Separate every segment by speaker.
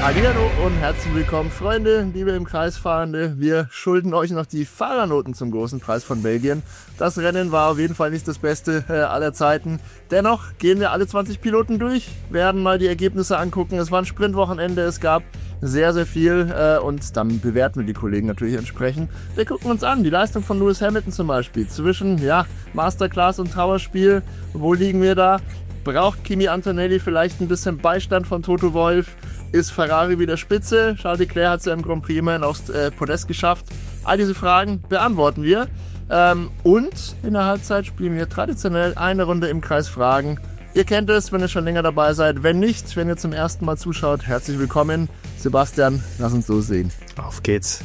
Speaker 1: Hallihallo und herzlich willkommen, Freunde, liebe im Kreis Fahrende. Wir schulden euch noch die Fahrernoten zum großen Preis von Belgien. Das Rennen war auf jeden Fall nicht das Beste aller Zeiten. Dennoch gehen wir alle 20 Piloten durch, werden mal die Ergebnisse angucken. Es war ein Sprintwochenende, es gab sehr, sehr viel und dann bewerten wir die Kollegen natürlich entsprechend. Wir gucken uns an, die Leistung von Lewis Hamilton zum Beispiel. Zwischen Masterclass und Trauerspiel, wo liegen wir da? Braucht Kimi Antonelli vielleicht ein bisschen Beistand von Toto Wolff? Ist Ferrari wieder Spitze? Charles Leclerc hat es ja im Grand Prix immerhin aufs Podest geschafft. All diese Fragen beantworten wir. Und in der Halbzeit spielen wir traditionell eine Runde im Kreis Fragen. Ihr kennt es, wenn ihr schon länger dabei seid. Wenn nicht, wenn ihr zum ersten Mal zuschaut, herzlich willkommen. Sebastian, lass uns loslegen.
Speaker 2: Auf geht's.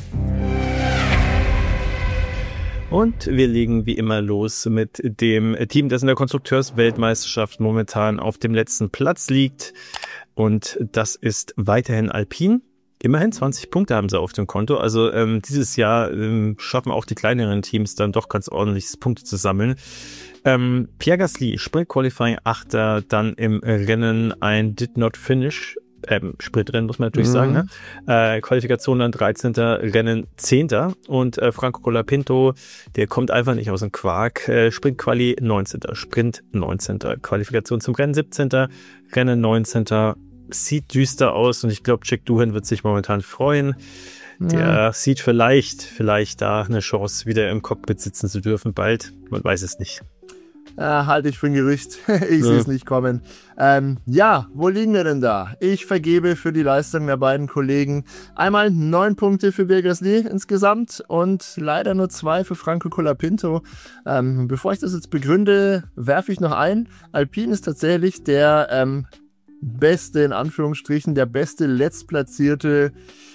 Speaker 2: Und wir legen wie immer los mit dem Team, das in der Konstrukteursweltmeisterschaft momentan auf dem letzten Platz liegt. Und das ist weiterhin Alpine. Immerhin 20 Punkte haben sie auf dem Konto. Also dieses Jahr schaffen auch die kleineren Teams dann doch ganz ordentlich Punkte zu sammeln. Pierre Gasly, Sprint-Qualifying 8. Dann im Rennen ein Did Not Finish. Sprintrennen muss man natürlich sagen. Ne? Qualifikation dann 13. Rennen 10. Und Franco Colapinto, der kommt einfach nicht aus dem Quark. Sprint-Quali 19. Sprint 19. Qualifikation zum Rennen 17. Rennen 19. Sieht düster aus und ich glaube, Jack Doohan wird sich momentan freuen. Der sieht vielleicht da eine Chance, wieder im Cockpit sitzen zu dürfen bald. Man weiß es nicht.
Speaker 1: Halte ich für ein Gerücht. Ich sehe es nicht kommen. Wo liegen wir denn da? Ich vergebe für die Leistung der beiden Kollegen einmal 9 Punkte für Pierre Gasly insgesamt und leider nur 2 für Franco Colapinto. Bevor ich das jetzt begründe, werfe ich noch ein. Alpine ist tatsächlich der beste, in Anführungsstrichen, der beste letztplatzierte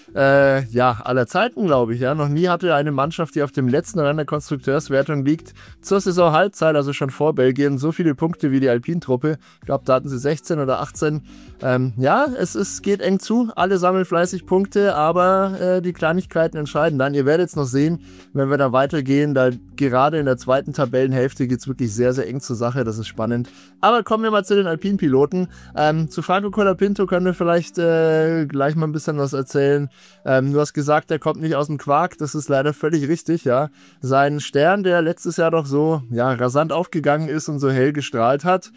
Speaker 1: aller Zeiten, glaube ich. Ja. Noch nie hatte eine Mannschaft, die auf dem letzten Rang der Konstrukteurswertung liegt, zur Saisonhalbzeit, also schon vor Belgien, so viele Punkte wie die Alpine-Truppe. Ich glaube, da hatten sie 16 oder 18. Es geht eng zu. Alle sammeln fleißig Punkte, aber die Kleinigkeiten entscheiden dann. Ihr werdet es noch sehen, wenn wir da weitergehen. Da gerade in der zweiten Tabellenhälfte geht es wirklich sehr, sehr eng zur Sache. Das ist spannend. Aber kommen wir mal zu den Alpine-Piloten. Zu Franco Colapinto können wir vielleicht gleich mal ein bisschen was erzählen. Du hast gesagt, er kommt nicht aus dem Quark. Das ist leider völlig richtig, ja. Sein Stern, der letztes Jahr doch so rasant aufgegangen ist und so hell gestrahlt hat,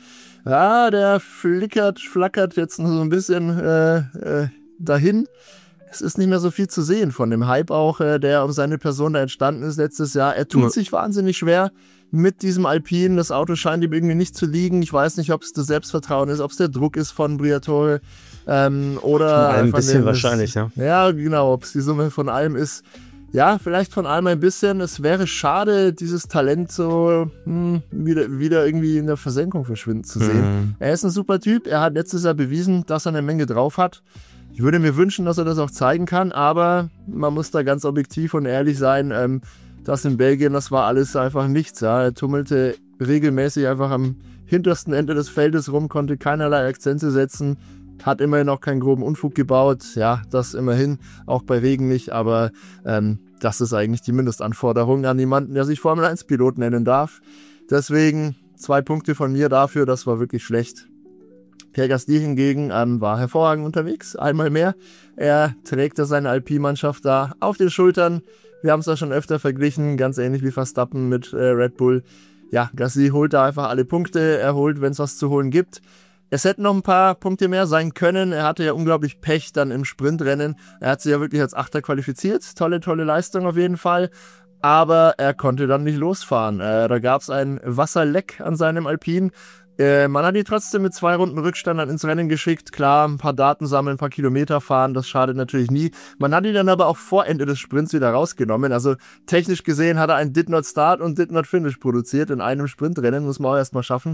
Speaker 1: der flackert jetzt noch so ein bisschen dahin. Es ist nicht mehr so viel zu sehen von dem Hype auch, der um seine Person da entstanden ist letztes Jahr. Er tut sich wahnsinnig schwer mit diesem Alpine. Das Auto scheint ihm irgendwie nicht zu liegen. Ich weiß nicht, ob es das Selbstvertrauen ist, ob es der Druck ist von Briatore oder
Speaker 2: ein bisschen wahrscheinlich, ja.
Speaker 1: Ja, genau, ob es die Summe von allem ist. Ja, vielleicht von allem ein bisschen. Es wäre schade, dieses Talent so wieder irgendwie in der Versenkung verschwinden zu sehen. Er ist ein super Typ. Er hat letztes Jahr bewiesen, dass er eine Menge drauf hat. Ich würde mir wünschen, dass er das auch zeigen kann, aber man muss da ganz objektiv und ehrlich sein. Das in Belgien, das war alles einfach nichts. Ja. Er tummelte regelmäßig einfach am hintersten Ende des Feldes rum, konnte keinerlei Akzente setzen, hat immerhin auch keinen groben Unfug gebaut. Ja, das immerhin, auch bei Regen nicht, aber das ist eigentlich die Mindestanforderung an jemanden, der sich Formel-1-Pilot nennen darf. Deswegen 2 Punkte von mir dafür, das war wirklich schlecht. Pierre Gasly hingegen war hervorragend unterwegs, einmal mehr. Er trägt seine Alpine-Mannschaft da auf den Schultern. Wir haben es da schon öfter verglichen, ganz ähnlich wie Verstappen mit Red Bull. Ja, Gasly holt da einfach alle Punkte, er holt, wenn es was zu holen gibt. Es hätten noch ein paar Punkte mehr sein können. Er hatte ja unglaublich Pech dann im Sprintrennen. Er hat sich ja wirklich als Achter qualifiziert. Tolle Leistung auf jeden Fall. Aber er konnte dann nicht losfahren. Da gab es ein Wasserleck an seinem Alpine. Man hat ihn trotzdem mit 2 Runden Rückstand dann ins Rennen geschickt. Klar, ein paar Daten sammeln, ein paar Kilometer fahren, das schadet natürlich nie. Man hat ihn dann aber auch vor Ende des Sprints wieder rausgenommen. Also technisch gesehen hat er ein Did Not Start und Did Not Finish produziert in einem Sprintrennen. Muss man auch erstmal schaffen.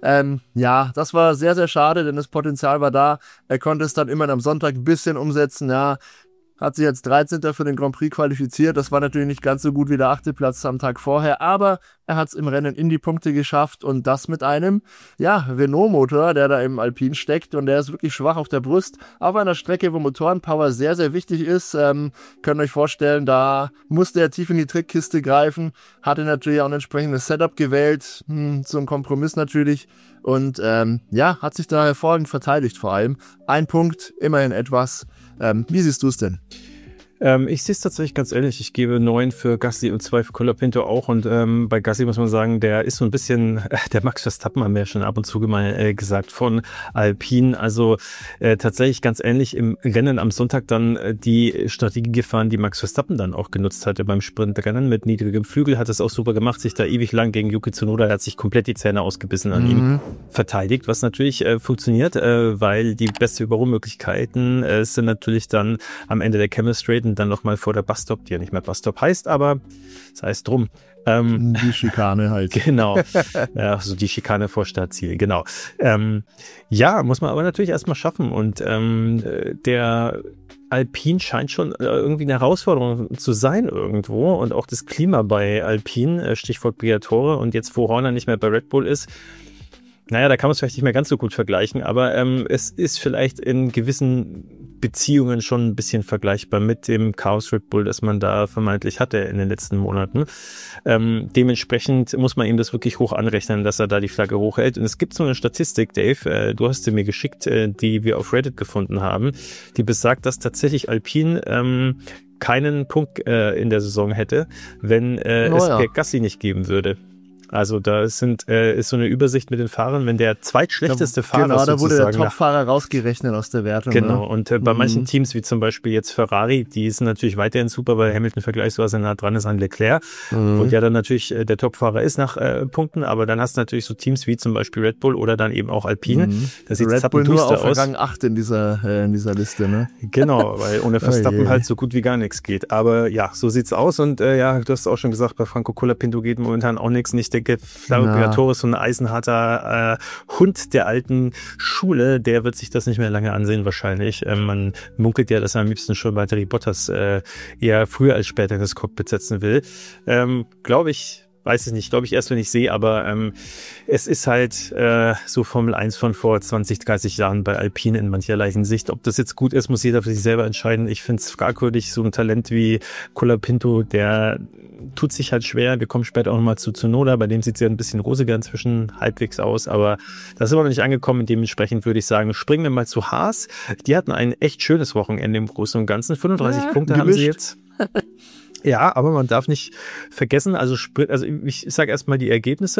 Speaker 1: Das war sehr, sehr schade, denn das Potenzial war da. Er konnte es dann immerhin am Sonntag ein bisschen umsetzen. Ja, hat sich als 13. für den Grand Prix qualifiziert. Das war natürlich nicht ganz so gut wie der 8. Platz am Tag vorher, aber Er hat es im Rennen in die Punkte geschafft und das mit einem, Renault-Motor, der da im Alpine steckt und der ist wirklich schwach auf der Brust. Auf einer Strecke, wo Motorenpower sehr, sehr wichtig ist, könnt ihr euch vorstellen, da musste er tief in die Trickkiste greifen, hatte natürlich auch ein entsprechendes Setup gewählt, so ein Kompromiss natürlich und hat sich da hervorragend verteidigt vor allem. Ein Punkt, immerhin etwas. Wie siehst du es denn?
Speaker 2: Ich sehe es tatsächlich ganz ehrlich. Ich gebe 9 für Gasly und 2 für Colapinto auch. Und bei Gasly muss man sagen, der ist so ein bisschen, der Max Verstappen haben wir ja schon ab und zu mal gesagt von Alpine. Also tatsächlich ganz ähnlich im Rennen am Sonntag dann die Strategie gefahren, die Max Verstappen dann auch genutzt hatte beim Sprintrennen mit niedrigem Flügel. Hat es auch super gemacht, sich da ewig lang gegen Yuki Tsunoda, er hat sich komplett die Zähne ausgebissen an ihm verteidigt, was natürlich funktioniert, weil die beste Überholmöglichkeiten sind natürlich dann am Ende der Chemistry dann nochmal vor der Busstop, die ja nicht mehr Busstop heißt, aber das heißt drum.
Speaker 1: Die Schikane halt.
Speaker 2: Genau. Also die Schikane vor Startziel, genau. Muss man aber natürlich erstmal schaffen und der Alpine scheint schon irgendwie eine Herausforderung zu sein irgendwo und auch das Klima bei Alpine, Stichwort Briatore und jetzt, wo Horner nicht mehr bei Red Bull ist, da kann man es vielleicht nicht mehr ganz so gut vergleichen, aber es ist vielleicht in gewissen Beziehungen schon ein bisschen vergleichbar mit dem Chaos Red Bull, das man da vermeintlich hatte in den letzten Monaten. Dementsprechend muss man ihm das wirklich hoch anrechnen, dass er da die Flagge hochhält. Und es gibt so eine Statistik, Dave, du hast sie mir geschickt, die wir auf Reddit gefunden haben, die besagt, dass tatsächlich Alpine keinen Punkt in der Saison hätte, wenn es Pierre Gasly nicht geben würde. Also da ist so eine Übersicht mit den Fahrern, wenn der zweitschlechteste Fahrer
Speaker 1: genau, da wurde der Topfahrer rausgerechnet aus der Wertung.
Speaker 2: Genau, ne? Und bei manchen Teams, wie zum Beispiel jetzt Ferrari, die sind natürlich weiterhin super, weil Hamilton vergleichsweise nah dran ist an Leclerc und ja dann natürlich der Topfahrer ist nach Punkten, aber dann hast du natürlich so Teams wie zum Beispiel Red Bull oder dann eben auch Alpine. Das sieht
Speaker 1: Red Bull nur auf Rang 8 in dieser Liste, ne?
Speaker 2: Genau, weil ohne Verstappen halt so gut wie gar nichts geht. Aber ja, so sieht's aus und du hast auch schon gesagt, bei Franco Colapinto geht momentan auch nichts. Ich denke, Flavio Briatore ist so ein eisenharter Hund der alten Schule, der wird sich das nicht mehr lange ansehen wahrscheinlich. Man munkelt ja, dass er am liebsten schon Valtteri Bottas eher früher als später in das Cockpit setzen will. Glaube ich erst, wenn ich sehe, aber es ist halt so Formel 1 von vor 20, 30 Jahren bei Alpine in mancherlei Hinsicht. Ob das jetzt gut ist, muss jeder für sich selber entscheiden. Ich finde es fragwürdig, so ein Talent wie Colapinto, der tut sich halt schwer. Wir kommen später auch nochmal zu Tsunoda, bei dem sieht es ja ein bisschen rosiger inzwischen halbwegs aus, aber da sind wir noch nicht angekommen. Dementsprechend würde ich sagen, springen wir mal zu Haas. Die hatten ein echt schönes Wochenende im Großen und Ganzen. 35 Punkte haben sie jetzt. Ja, aber man darf nicht vergessen, also ich sage erstmal die Ergebnisse.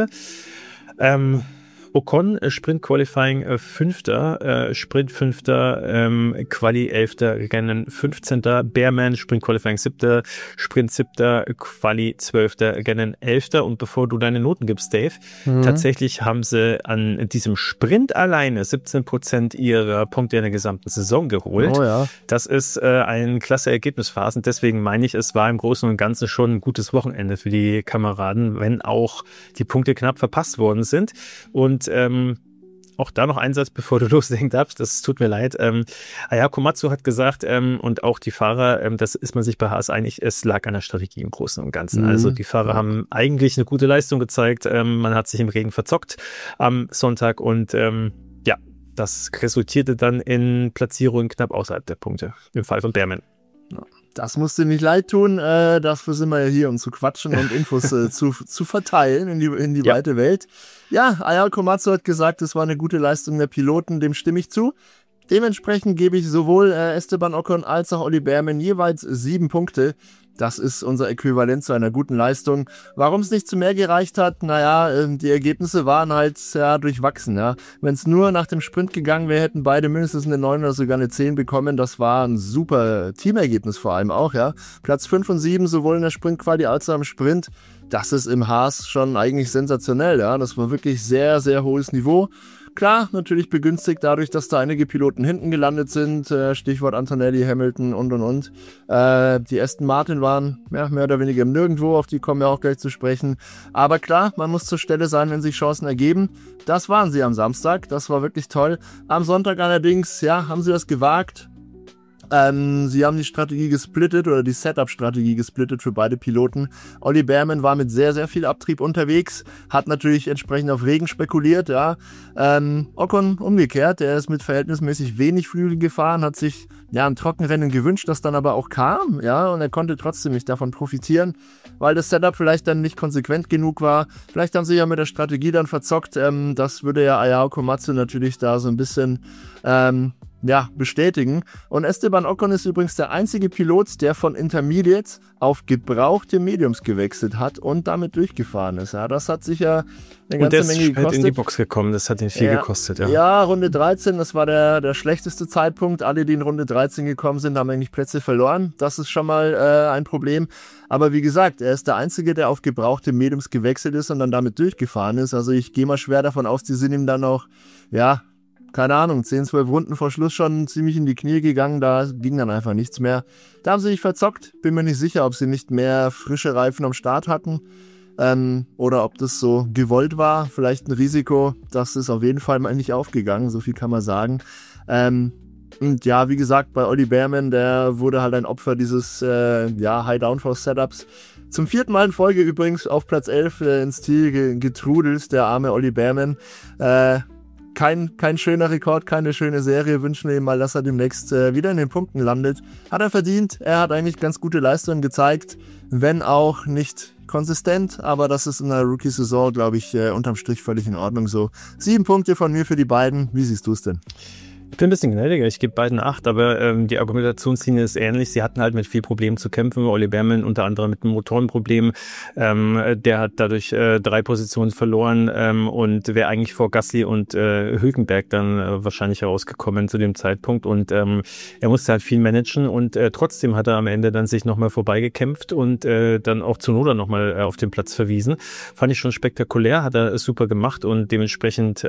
Speaker 2: Ocon, Sprint Qualifying 5., Sprint 5., Quali 11., Rennen 15., Bearman, Sprint Qualifying 7., Sprint 7., Quali 12., Rennen 11. Und bevor du deine Noten gibst, Dave, tatsächlich haben sie an diesem Sprint alleine 17% ihrer Punkte in der gesamten Saison geholt.
Speaker 1: Oh ja.
Speaker 2: Das ist ein klasse Ergebnisphase. Deswegen meine ich, es war im Großen und Ganzen schon ein gutes Wochenende für die Kameraden, wenn auch die Punkte knapp verpasst worden sind. Und auch da noch ein Satz, bevor du loslegen darfst, das tut mir leid. Ayako Komatsu hat gesagt, und auch die Fahrer, das ist man sich bei Haas einig, es lag an der Strategie im Großen und Ganzen. Also die Fahrer haben eigentlich eine gute Leistung gezeigt. Man hat sich im Regen verzockt am Sonntag und das resultierte dann in Platzierungen knapp außerhalb der Punkte, im Fall von Bearman.
Speaker 1: Das musst dir nicht leid tun, dafür sind wir ja hier, um zu quatschen und Infos zu verteilen in die weite Welt. Ja, Ayako Komatsu hat gesagt, es war eine gute Leistung der Piloten, dem stimme ich zu. Dementsprechend gebe ich sowohl Esteban Ocon als auch Olli Bearman jeweils 7 Punkte. Das ist unser Äquivalent zu einer guten Leistung. Warum es nicht zu mehr gereicht hat? Die Ergebnisse waren halt durchwachsen. Ja. Wenn es nur nach dem Sprint gegangen wäre, hätten beide mindestens eine 9 oder sogar eine 10 bekommen. Das war ein super Teamergebnis vor allem auch. Ja. Platz 5 und 7 sowohl in der Sprintquali als auch im Sprint. Das ist im Haas schon eigentlich sensationell. Ja. Das war wirklich sehr, sehr hohes Niveau. Klar, natürlich begünstigt dadurch, dass da einige Piloten hinten gelandet sind, Stichwort Antonelli, Hamilton und. Die Aston Martin waren mehr oder weniger im Nirgendwo, auf die kommen wir auch gleich zu sprechen. Aber klar, man muss zur Stelle sein, wenn sich Chancen ergeben. Das waren sie am Samstag, das war wirklich toll. Am Sonntag allerdings, haben sie das gewagt. Sie haben die Strategie gesplittet oder die Setup-Strategie gesplittet für beide Piloten. Ollie Bearman war mit sehr, sehr viel Abtrieb unterwegs, hat natürlich entsprechend auf Regen spekuliert, ja. Ocon umgekehrt, der ist mit verhältnismäßig wenig Flügel gefahren, hat sich ein Trockenrennen gewünscht, das dann aber auch kam, ja, und er konnte trotzdem nicht davon profitieren, weil das Setup vielleicht dann nicht konsequent genug war. Vielleicht haben sie ja mit der Strategie dann verzockt, das würde ja Ayao Komatsu natürlich da so ein bisschen bestätigen. Und Esteban Ocon ist übrigens der einzige Pilot, der von Intermediates auf gebrauchte Mediums gewechselt hat und damit durchgefahren ist. Ja, das hat sicher eine ganze Menge gekostet. Und der ist in die
Speaker 2: Box gekommen, das hat ihn viel gekostet.
Speaker 1: Ja, Runde 13, das war der schlechteste Zeitpunkt. Alle, die in Runde 13 gekommen sind, haben eigentlich Plätze verloren. Das ist schon mal ein Problem. Aber wie gesagt, er ist der Einzige, der auf gebrauchte Mediums gewechselt ist und dann damit durchgefahren ist. Also ich gehe mal schwer davon aus, die sind ihm dann auch, keine Ahnung, 10, 12 Runden vor Schluss schon ziemlich in die Knie gegangen, da ging dann einfach nichts mehr. Da haben sie sich verzockt, bin mir nicht sicher, ob sie nicht mehr frische Reifen am Start hatten oder ob das so gewollt war, vielleicht ein Risiko, das ist auf jeden Fall mal nicht aufgegangen, so viel kann man sagen. Und ja, wie gesagt, bei Ollie Bearman, der wurde halt ein Opfer dieses High-Downforce-Setups. Zum 4. Mal in Folge übrigens auf Platz 11 ins Ziel getrudelt, der arme Ollie Bearman. Kein schöner Rekord, keine schöne Serie. Wünschen wir ihm mal, dass er demnächst wieder in den Punkten landet. Hat er verdient. Er hat eigentlich ganz gute Leistungen gezeigt, wenn auch nicht konsistent. Aber das ist in der Rookie-Saison, glaube ich, unterm Strich völlig in Ordnung so. 7 Punkte von mir für die beiden. Wie siehst du es denn?
Speaker 2: Ich bin ein bisschen gnädiger, ich gebe beiden 8, aber die Argumentationslinie ist ähnlich. Sie hatten halt mit viel Problemen zu kämpfen. Ollie Bearman unter anderem mit einem Motorenproblem. Der hat dadurch 3 Positionen verloren und wäre eigentlich vor Gasly und Hülkenberg dann wahrscheinlich herausgekommen zu dem Zeitpunkt. Und er musste halt viel managen und trotzdem hat er am Ende dann sich nochmal vorbeigekämpft und dann auch Tsunoda nochmal auf den Platz verwiesen. Fand ich schon spektakulär, hat er super gemacht und dementsprechend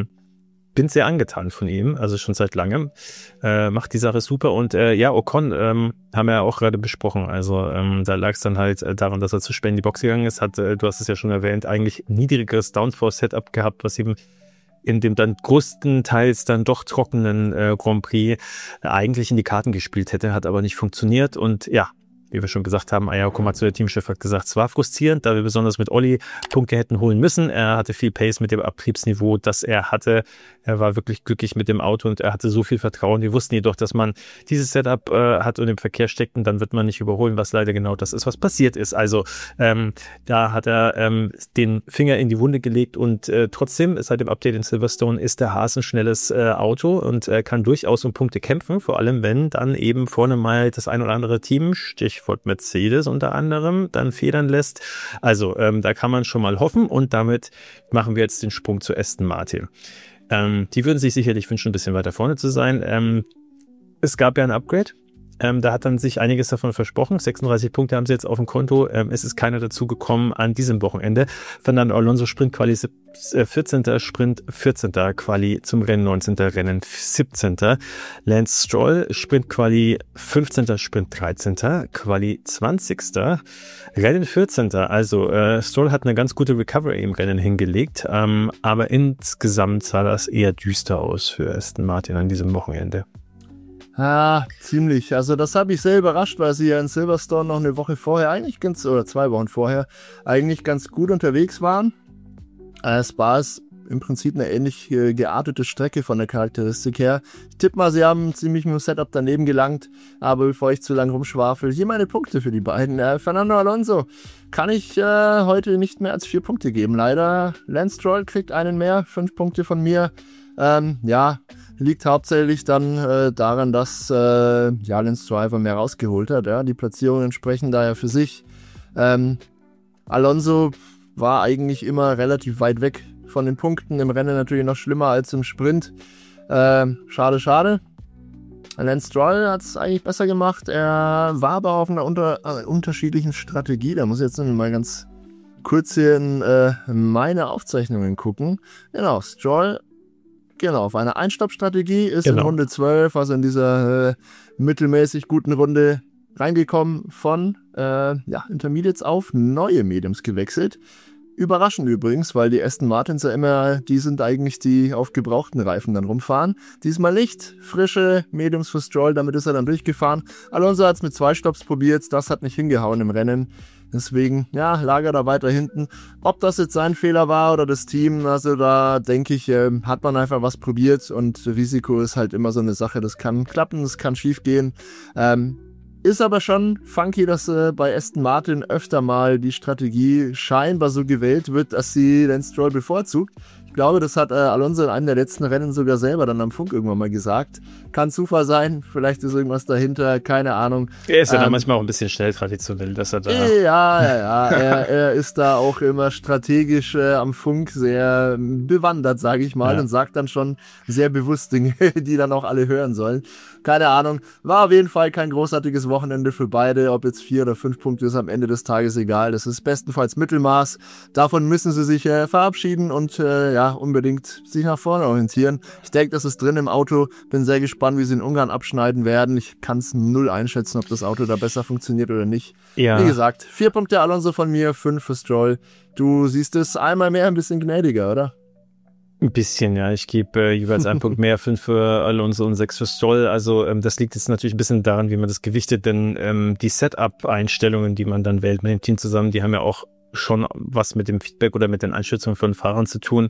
Speaker 2: bin sehr angetan von ihm, also schon seit langem. Macht die Sache super und Ocon haben wir ja auch gerade besprochen. Also da lag es dann halt daran, dass er zu spät in die Box gegangen ist. Du hast es ja schon erwähnt, eigentlich niedrigeres Downforce-Setup gehabt, was eben in dem dann größtenteils dann doch trockenen Grand Prix eigentlich in die Karten gespielt hätte, hat aber nicht funktioniert und ja, wie wir schon gesagt haben, Ayao Komatsu, der Teamchef, hat gesagt, es war frustrierend, da wir besonders mit Olli Punkte hätten holen müssen. Er hatte viel Pace mit dem Abtriebsniveau, das er hatte. Er war wirklich glücklich mit dem Auto und er hatte so viel Vertrauen. Wir wussten jedoch, dass man dieses Setup hat und im Verkehr steckt und dann wird man nicht überholen, was leider genau das ist, was passiert ist. Also da hat er den Finger in die Wunde gelegt und trotzdem, seit dem Update in Silverstone, ist der Haas ein schnelles Auto und kann durchaus um Punkte kämpfen, vor allem wenn dann eben vorne mal das ein oder andere Team, Stichwort Mercedes unter anderem, dann federn lässt. Also da kann man schon mal hoffen und damit machen wir jetzt den Sprung zu Aston Martin. Die würden sich sicherlich wünschen, ein bisschen weiter vorne zu sein. Es gab ja ein Upgrade. Da hat dann sich einiges davon versprochen. 36 Punkte haben sie jetzt auf dem Konto. Es ist keiner dazu gekommen an diesem Wochenende. Fernando Alonso Sprint-Quali 14. Sprint 14. Quali zum Rennen 19. Rennen 17. Lance Stroll Sprint-Quali 15. Sprint 13. Quali 20. Rennen 14. Also Stroll hat eine ganz gute Recovery im Rennen hingelegt. Aber insgesamt sah das eher düster aus für Aston Martin an diesem Wochenende.
Speaker 1: Ja, ziemlich. Also das habe ich sehr überrascht, weil sie ja in Silverstone noch eine Woche vorher oder 2 Wochen vorher eigentlich ganz gut unterwegs waren. Spa ist im Prinzip eine ähnlich geartete Strecke von der Charakteristik her. Ich tippe mal, sie haben ziemlich mit dem Setup daneben gelangt, aber bevor ich zu lange rumschwafel, hier meine Punkte für die beiden. Fernando Alonso kann ich heute nicht mehr als 4 Punkte geben, leider. Lance Stroll kriegt einen mehr, 5 Punkte von mir. Liegt hauptsächlich dann daran, dass Lance Stroll einfach mehr rausgeholt hat. Ja? Die Platzierungen sprechen da ja für sich. Alonso war eigentlich immer relativ weit weg von den Punkten. Im Rennen natürlich noch schlimmer als im Sprint. Schade. Lance Stroll hat es eigentlich besser gemacht. Er war aber auf einer unterschiedlichen Strategie. Da muss ich jetzt mal ganz kurz hier in meine Aufzeichnungen gucken. Genau, Stroll auf einer Einstopp-Strategie ist in Runde 12, also in dieser mittelmäßig guten Runde reingekommen von Intermediates auf neue Mediums gewechselt. Überraschend übrigens, weil die Aston Martins ja immer, die sind eigentlich die auf gebrauchten Reifen dann rumfahren. Diesmal nicht. Frische Mediums für Stroll, damit ist er dann durchgefahren. Alonso hat es mit 2 Stopps probiert, das hat nicht hingehauen im Rennen. Deswegen, ja, lag er da weiter hinten. Ob das jetzt sein Fehler war oder das Team, also da denke ich, hat man einfach was probiert und Risiko ist halt immer so eine Sache. Das kann klappen, das kann schief gehen. Ist aber schon funky, dass bei Aston Martin öfter mal die Strategie scheinbar so gewählt wird, dass sie den Stroll bevorzugt. Ich glaube, das hat Alonso in einem der letzten Rennen sogar selber dann am Funk irgendwann mal gesagt. Kann Zufall sein, vielleicht ist irgendwas dahinter, keine Ahnung.
Speaker 2: Er ist ja da manchmal auch ein bisschen schnell traditionell, dass er da...
Speaker 1: Ja. Er ist da auch immer strategisch am Funk sehr bewandert, sage ich mal, und sagt dann schon sehr bewusst Dinge, die dann auch alle hören sollen. Keine Ahnung, war auf jeden Fall kein großartiges Wochenende für beide, ob jetzt 4 oder 5 Punkte ist am Ende des Tages egal, das ist bestenfalls Mittelmaß, davon müssen sie sich verabschieden und unbedingt sich nach vorne orientieren. Ich denke, das ist drin im Auto, bin sehr gespannt, wie sie in Ungarn abschneiden werden, ich kann es null einschätzen, ob das Auto da besser funktioniert oder nicht. Ja. Wie gesagt, 4 Punkte Alonso von mir, 5 für Stroll, du siehst es einmal mehr ein bisschen gnädiger, oder?
Speaker 2: Ein bisschen, ja. Ich gebe jeweils 1 Punkt mehr, 5 für Alonso und 6 für Stroll. Also das liegt jetzt natürlich ein bisschen daran, wie man das gewichtet, denn die Setup-Einstellungen, die man dann wählt mit dem Team zusammen, die haben ja auch schon was mit dem Feedback oder mit den Einschätzungen von Fahrern zu tun.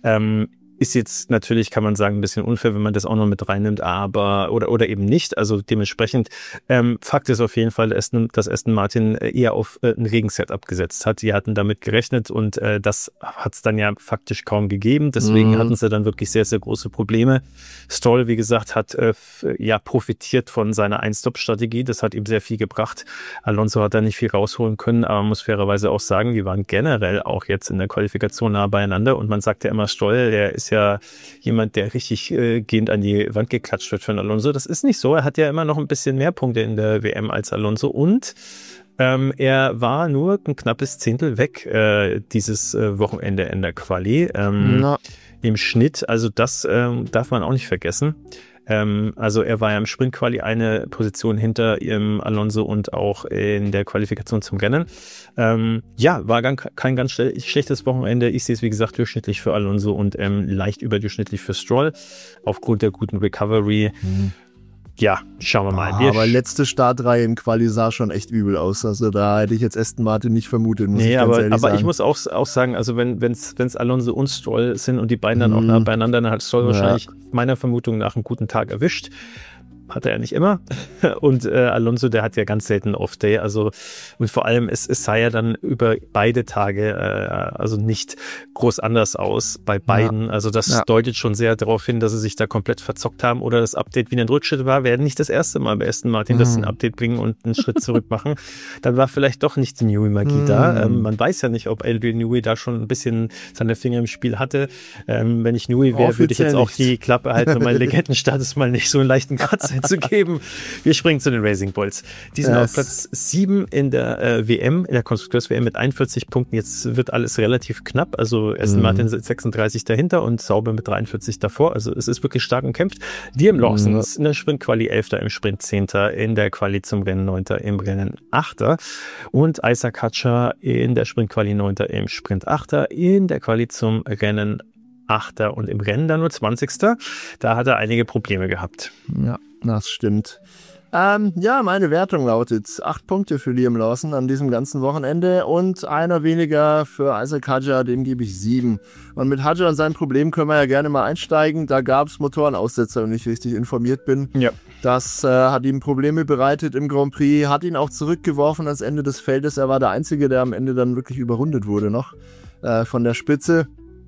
Speaker 2: Ist jetzt natürlich, kann man sagen, ein bisschen unfair, wenn man das auch noch mit reinnimmt, aber oder eben nicht. Also dementsprechend, Fakt ist auf jeden Fall, dass Aston Martin eher auf ein Regensetup gesetzt hat. Die hatten damit gerechnet und das hat es dann ja faktisch kaum gegeben. Deswegen hatten sie dann wirklich sehr, sehr große Probleme. Stroll, wie gesagt, hat profitiert von seiner Ein-Stop-Strategie. Das hat ihm sehr viel gebracht. Alonso hat da nicht viel rausholen können, aber man muss fairerweise auch sagen, die waren generell auch jetzt in der Qualifikation nah beieinander und man sagt ja immer, Stroll, der ist ja jemand, der richtig gehend an die Wand geklatscht wird von Alonso. Das ist nicht so. Er hat ja immer noch ein bisschen mehr Punkte in der WM als Alonso und er war nur ein knappes Zehntel weg dieses Wochenende in der Quali im Schnitt. Also das darf man auch nicht vergessen. Also er war ja im Sprint-Quali eine Position hinter Alonso und auch in der Qualifikation zum Rennen. War kein ganz schlechtes Wochenende. Ich sehe es, wie gesagt, durchschnittlich für Alonso und leicht überdurchschnittlich für Stroll aufgrund der guten Recovery. Ja, schauen wir mal.
Speaker 1: Aber letzte Startreihe im Quali sah schon echt übel aus. Also da hätte ich jetzt Aston Martin nicht vermutet, muss ich ganz ehrlich sagen.
Speaker 2: Aber ich muss auch sagen, also wenn's Alonso und Stroll sind und die beiden dann auch nah beieinander, dann hat Stroll wahrscheinlich meiner Vermutung nach einen guten Tag erwischt. Hat er ja nicht immer. Und Alonso, der hat ja ganz selten Off-Day. Also, und vor allem, es sah ja dann über beide Tage also nicht groß anders aus bei beiden. Ja. Also das deutet schon sehr darauf hin, dass sie sich da komplett verzockt haben oder das Update wie ein Rückschritt war. Werden nicht das erste Mal bei Aston Martin, dass sie ein Update bringen und einen Schritt zurück machen. Dann war vielleicht doch nicht die Newey-Magie da. Man weiß ja nicht, ob Adrian Newey da schon ein bisschen seine Finger im Spiel hatte. Wenn ich Newey wäre, würde ich jetzt auch die Klappe halten und meinen Legendenstatus mal nicht so einen leichten Kratzer zu geben. Wir springen zu den Racing Bulls. Die sind auf Platz 7 in der WM, in der Konstrukteurs-WM mit 41 Punkten. Jetzt wird alles relativ knapp. Also Aston Martin 36 dahinter und Sauber mit 43 davor. Also es ist wirklich stark umkämpft. Liam Lawson ist in der Sprint-Quali 11., im Sprint 10., in der Quali zum Rennen 9., im Rennen 8. Und Isaac Hatcher in der Sprint-Quali 9., im Sprint 8., in der Quali zum Rennen 8. und im Rennen dann nur 20. Da hat er einige Probleme gehabt.
Speaker 1: Ja, das stimmt. Meine Wertung lautet 8 Punkte für Liam Lawson an diesem ganzen Wochenende und einer weniger für Isaac Hadjar, dem gebe ich 7. Und mit Hadjar und seinen Problemen können wir ja gerne mal einsteigen. Da gab es Motorenaussetzer, wenn ich richtig informiert bin. Ja. Das hat ihm Probleme bereitet im Grand Prix, hat ihn auch zurückgeworfen ans Ende des Feldes. Er war der Einzige, der am Ende dann wirklich überrundet wurde noch von der Spitze.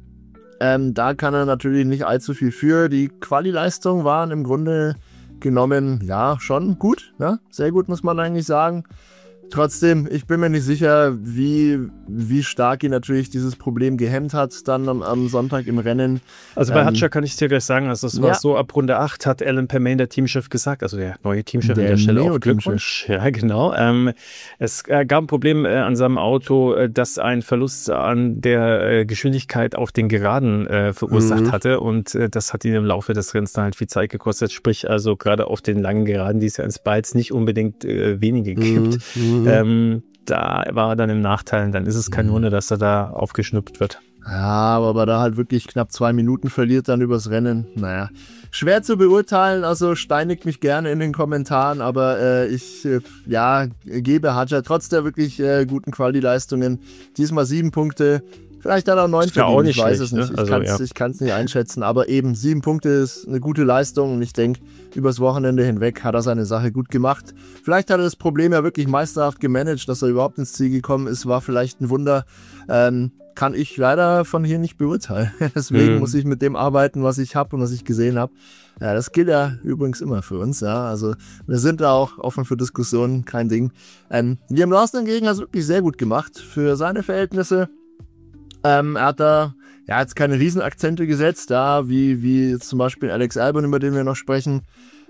Speaker 1: Da kann er natürlich nicht allzu viel für. Die Quali-Leistungen waren im Grunde genommen, ja, schon gut. Ja? Sehr gut, muss man eigentlich sagen. Trotzdem, ich bin mir nicht sicher, wie stark ihn natürlich dieses Problem gehemmt hat, dann am Sonntag im Rennen.
Speaker 2: Also bei Hadjar kann ich dir gleich sagen, also es war so, ab Runde 8 hat Alan Permain, der Teamchef, gesagt, also der neue Teamchef an der Stelle, auch Glückwunsch. Ja, genau. Es gab ein Problem an seinem Auto, das einen Verlust an der Geschwindigkeit auf den Geraden verursacht hatte und das hat ihn im Laufe des Rennens dann halt viel Zeit gekostet, sprich also gerade auf den langen Geraden, die es ja ins Bites nicht unbedingt wenige gibt. da war er dann im Nachteil und dann ist es kein Wunder, dass er da aufgeschnuppt wird.
Speaker 1: Ja, aber da halt wirklich knapp 2 Minuten verliert dann übers Rennen. Naja, schwer zu beurteilen, also steinigt mich gerne in den Kommentaren, aber ich gebe Hadjar trotz der wirklich guten Quali-Leistungen diesmal 7 Punkte. Vielleicht hat er auch 9 verdient, ich weiß es nicht. Ich kann es nicht einschätzen, aber eben 7 Punkte ist eine gute Leistung und ich denke, übers Wochenende hinweg hat er seine Sache gut gemacht. Vielleicht hat er das Problem ja wirklich meisterhaft gemanagt, dass er überhaupt ins Ziel gekommen ist, war vielleicht ein Wunder. Kann ich leider von hier nicht beurteilen. Deswegen muss ich mit dem arbeiten, was ich habe und was ich gesehen habe. Ja, das gilt ja übrigens immer für uns. Ja, also wir sind da auch offen für Diskussionen, kein Ding. Liam Lawson hingegen hat es wirklich sehr gut gemacht für seine Verhältnisse. Er hat da jetzt keine Riesenakzente gesetzt, wie zum Beispiel Alex Albon, über den wir noch sprechen,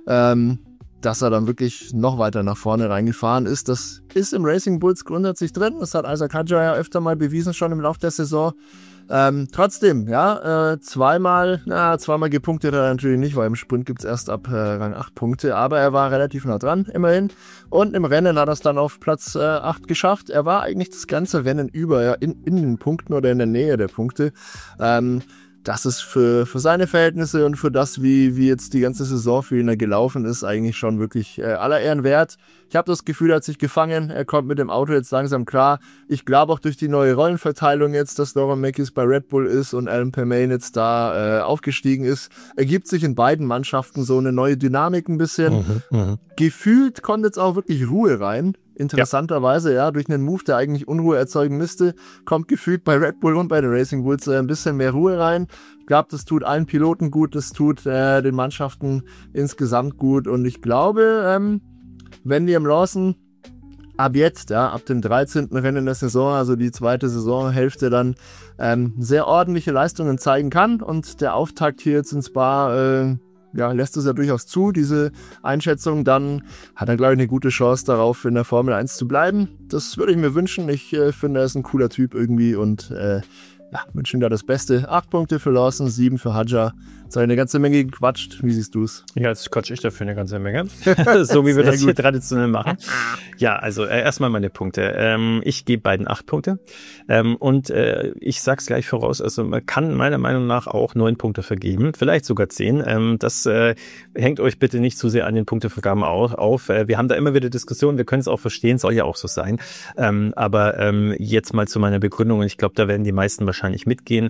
Speaker 1: dass er dann wirklich noch weiter nach vorne reingefahren ist. Das ist im Racing Bulls grundsätzlich drin. Das hat Isack Hadjar ja öfter mal bewiesen schon im Laufe der Saison. Trotzdem, zweimal gepunktet hat er natürlich nicht, weil im Sprint gibt es erst ab Rang 8 Punkte, aber er war relativ nah dran, immerhin. Und im Rennen hat er es dann auf Platz 8 geschafft. Er war eigentlich das ganze Rennen über in den Punkten oder in der Nähe der Punkte. Das ist für seine Verhältnisse und für das, wie jetzt die ganze Saison für ihn gelaufen ist, eigentlich schon wirklich aller Ehren wert. Ich habe das Gefühl, er hat sich gefangen, er kommt mit dem Auto jetzt langsam klar. Ich glaube auch durch die neue Rollenverteilung jetzt, dass Laurent Mekies bei Red Bull ist und Alan Permane jetzt da aufgestiegen ist, ergibt sich in beiden Mannschaften so eine neue Dynamik ein bisschen. Gefühlt kommt jetzt auch wirklich Ruhe rein. Interessanterweise, durch einen Move, der eigentlich Unruhe erzeugen müsste, kommt gefühlt bei Red Bull und bei den Racing Bulls ein bisschen mehr Ruhe rein. Ich glaube, das tut allen Piloten gut, das tut den Mannschaften insgesamt gut und ich glaube, wenn Liam Lawson ab jetzt, ab dem 13. Rennen der Saison, also die zweite Saisonhälfte dann sehr ordentliche Leistungen zeigen kann und der Auftakt hier jetzt ins Spa lässt es ja durchaus zu, diese Einschätzung, dann hat er, glaube ich, eine gute Chance darauf, in der Formel 1 zu bleiben. Das würde ich mir wünschen. Ich finde, er ist ein cooler Typ irgendwie und wünsche ihm da das Beste. 8 Punkte für Lawson, 7 für Hadjar. Jetzt habe ich eine ganze Menge gequatscht. Wie siehst du es?
Speaker 2: Ja, jetzt quatsche ich dafür eine ganze Menge. So wie wir das hier traditionell machen. Ja, also erstmal meine Punkte. Ich gebe beiden 8 Punkte. Und ich sag's gleich voraus, also man kann meiner Meinung nach auch 9 Punkte vergeben, vielleicht sogar 10. Das hängt euch bitte nicht zu sehr an den Punktevergaben auf. Wir haben da immer wieder Diskussionen, wir können es auch verstehen, soll ja auch so sein. Aber jetzt mal zu meiner Begründung und ich glaube, da werden die meisten wahrscheinlich mitgehen.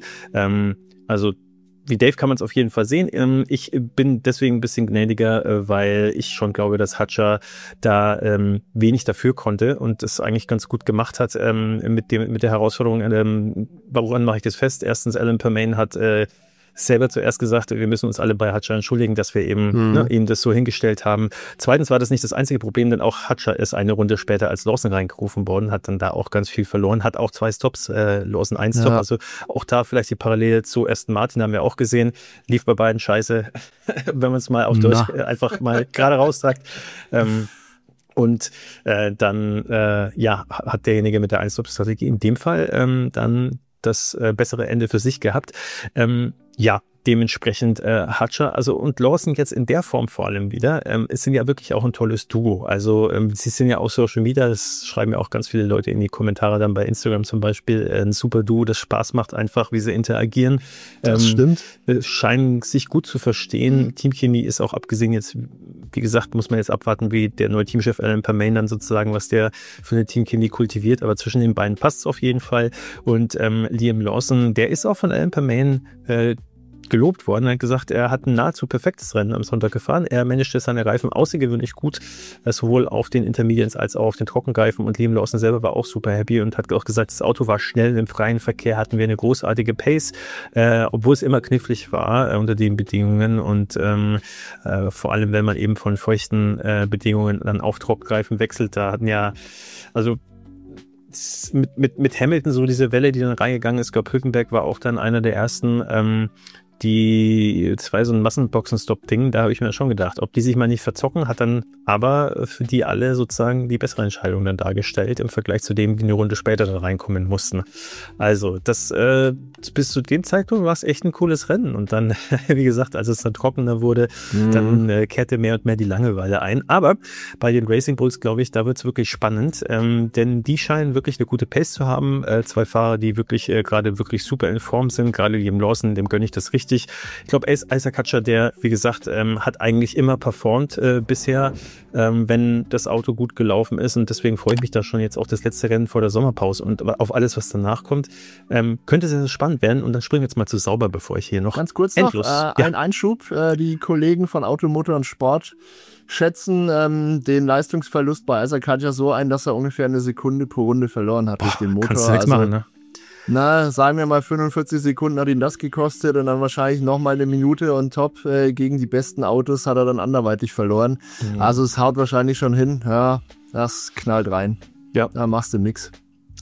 Speaker 2: Also wie Dave kann man es auf jeden Fall sehen. Ich bin deswegen ein bisschen gnädiger, weil ich schon glaube, dass Hadjar da wenig dafür konnte und es eigentlich ganz gut gemacht hat mit der Herausforderung. Woran mache ich das fest? Erstens, Alan Permane hat selber zuerst gesagt, wir müssen uns alle bei Hadjar entschuldigen, dass wir eben ihm das so hingestellt haben. Zweitens war das nicht das einzige Problem, denn auch Hadjar ist eine Runde später als Lawson reingerufen worden, hat dann da auch ganz viel verloren, hat auch 2 Stops, Lawson 1 Stop, also auch da vielleicht die Parallele zu Aston Martin haben wir auch gesehen, lief bei beiden scheiße, wenn man es mal auf Deutsch einfach mal gerade raus sagt. Und dann hat derjenige mit der 1-Stop-Strategie in dem Fall dann das bessere Ende für sich gehabt. Dementsprechend Hadjar, also und Lawson jetzt in der Form vor allem wieder, es sind ja wirklich auch ein tolles Duo. Also sie sind ja auch Social Media, das schreiben ja auch ganz viele Leute in die Kommentare dann bei Instagram zum Beispiel, ein super Duo, das Spaß macht einfach, wie sie interagieren.
Speaker 1: Das stimmt.
Speaker 2: Scheinen sich gut zu verstehen. Teamchemie ist auch abgesehen jetzt, wie gesagt, muss man jetzt abwarten, wie der neue Teamchef Alan Permane dann sozusagen, was der für eine Teamchemie kultiviert, aber zwischen den beiden passt es auf jeden Fall. Und Liam Lawson, der ist auch von Alan Permane gelobt worden. Er hat gesagt, er hat ein nahezu perfektes Rennen am Sonntag gefahren. Er managte seine Reifen außergewöhnlich gut, sowohl auf den Intermediates als auch auf den Trockenreifen und Liam Lawson selber war auch super happy und hat auch gesagt, das Auto war schnell, im freien Verkehr hatten wir eine großartige Pace, obwohl es immer knifflig war unter den Bedingungen und vor allem, wenn man eben von feuchten Bedingungen dann auf Trockenreifen wechselt, da hatten ja, also mit Hamilton so diese Welle, die dann reingegangen ist, ich glaube Hülkenberg war auch dann einer der ersten, das war so ein Massenboxenstopp-Ding, da habe ich mir schon gedacht, ob die sich mal nicht verzocken, hat dann aber für die alle sozusagen die bessere Entscheidung dann dargestellt im Vergleich zu dem, die eine Runde später da reinkommen mussten. Also das bis zu dem Zeitpunkt war es echt ein cooles Rennen und dann, wie gesagt, als es dann trockener wurde, dann kehrte mehr und mehr die Langeweile ein. Aber bei den Racing Bulls, glaube ich, da wird es wirklich spannend, denn die scheinen wirklich eine gute Pace zu haben. Zwei Fahrer, die wirklich gerade wirklich super in Form sind, gerade Liam Lawson, dem gönne ich das richtig. Ich glaube, Isaac Hatcher, der, wie gesagt, hat eigentlich immer performt bisher, wenn das Auto gut gelaufen ist und deswegen freue ich mich da schon jetzt auf das letzte Rennen vor der Sommerpause und auf alles, was danach kommt. Könnte sehr, sehr spannend werden und dann springen wir jetzt mal zu Sauber, bevor ich hier noch
Speaker 1: ganz kurz endlos. Ein Einschub. Die Kollegen von Auto, Motor und Sport schätzen den Leistungsverlust bei Isaac Hatcher so ein, dass er ungefähr eine Sekunde pro Runde verloren hat durch den Motor.
Speaker 2: Kannst du nichts machen, ne?
Speaker 1: Na, sagen wir mal 45 Sekunden hat ihn das gekostet und dann wahrscheinlich nochmal eine Minute on top gegen die besten Autos hat er dann anderweitig verloren. Also es haut wahrscheinlich schon hin. Ja, das knallt rein.
Speaker 2: Ja.
Speaker 1: Da machst du nix.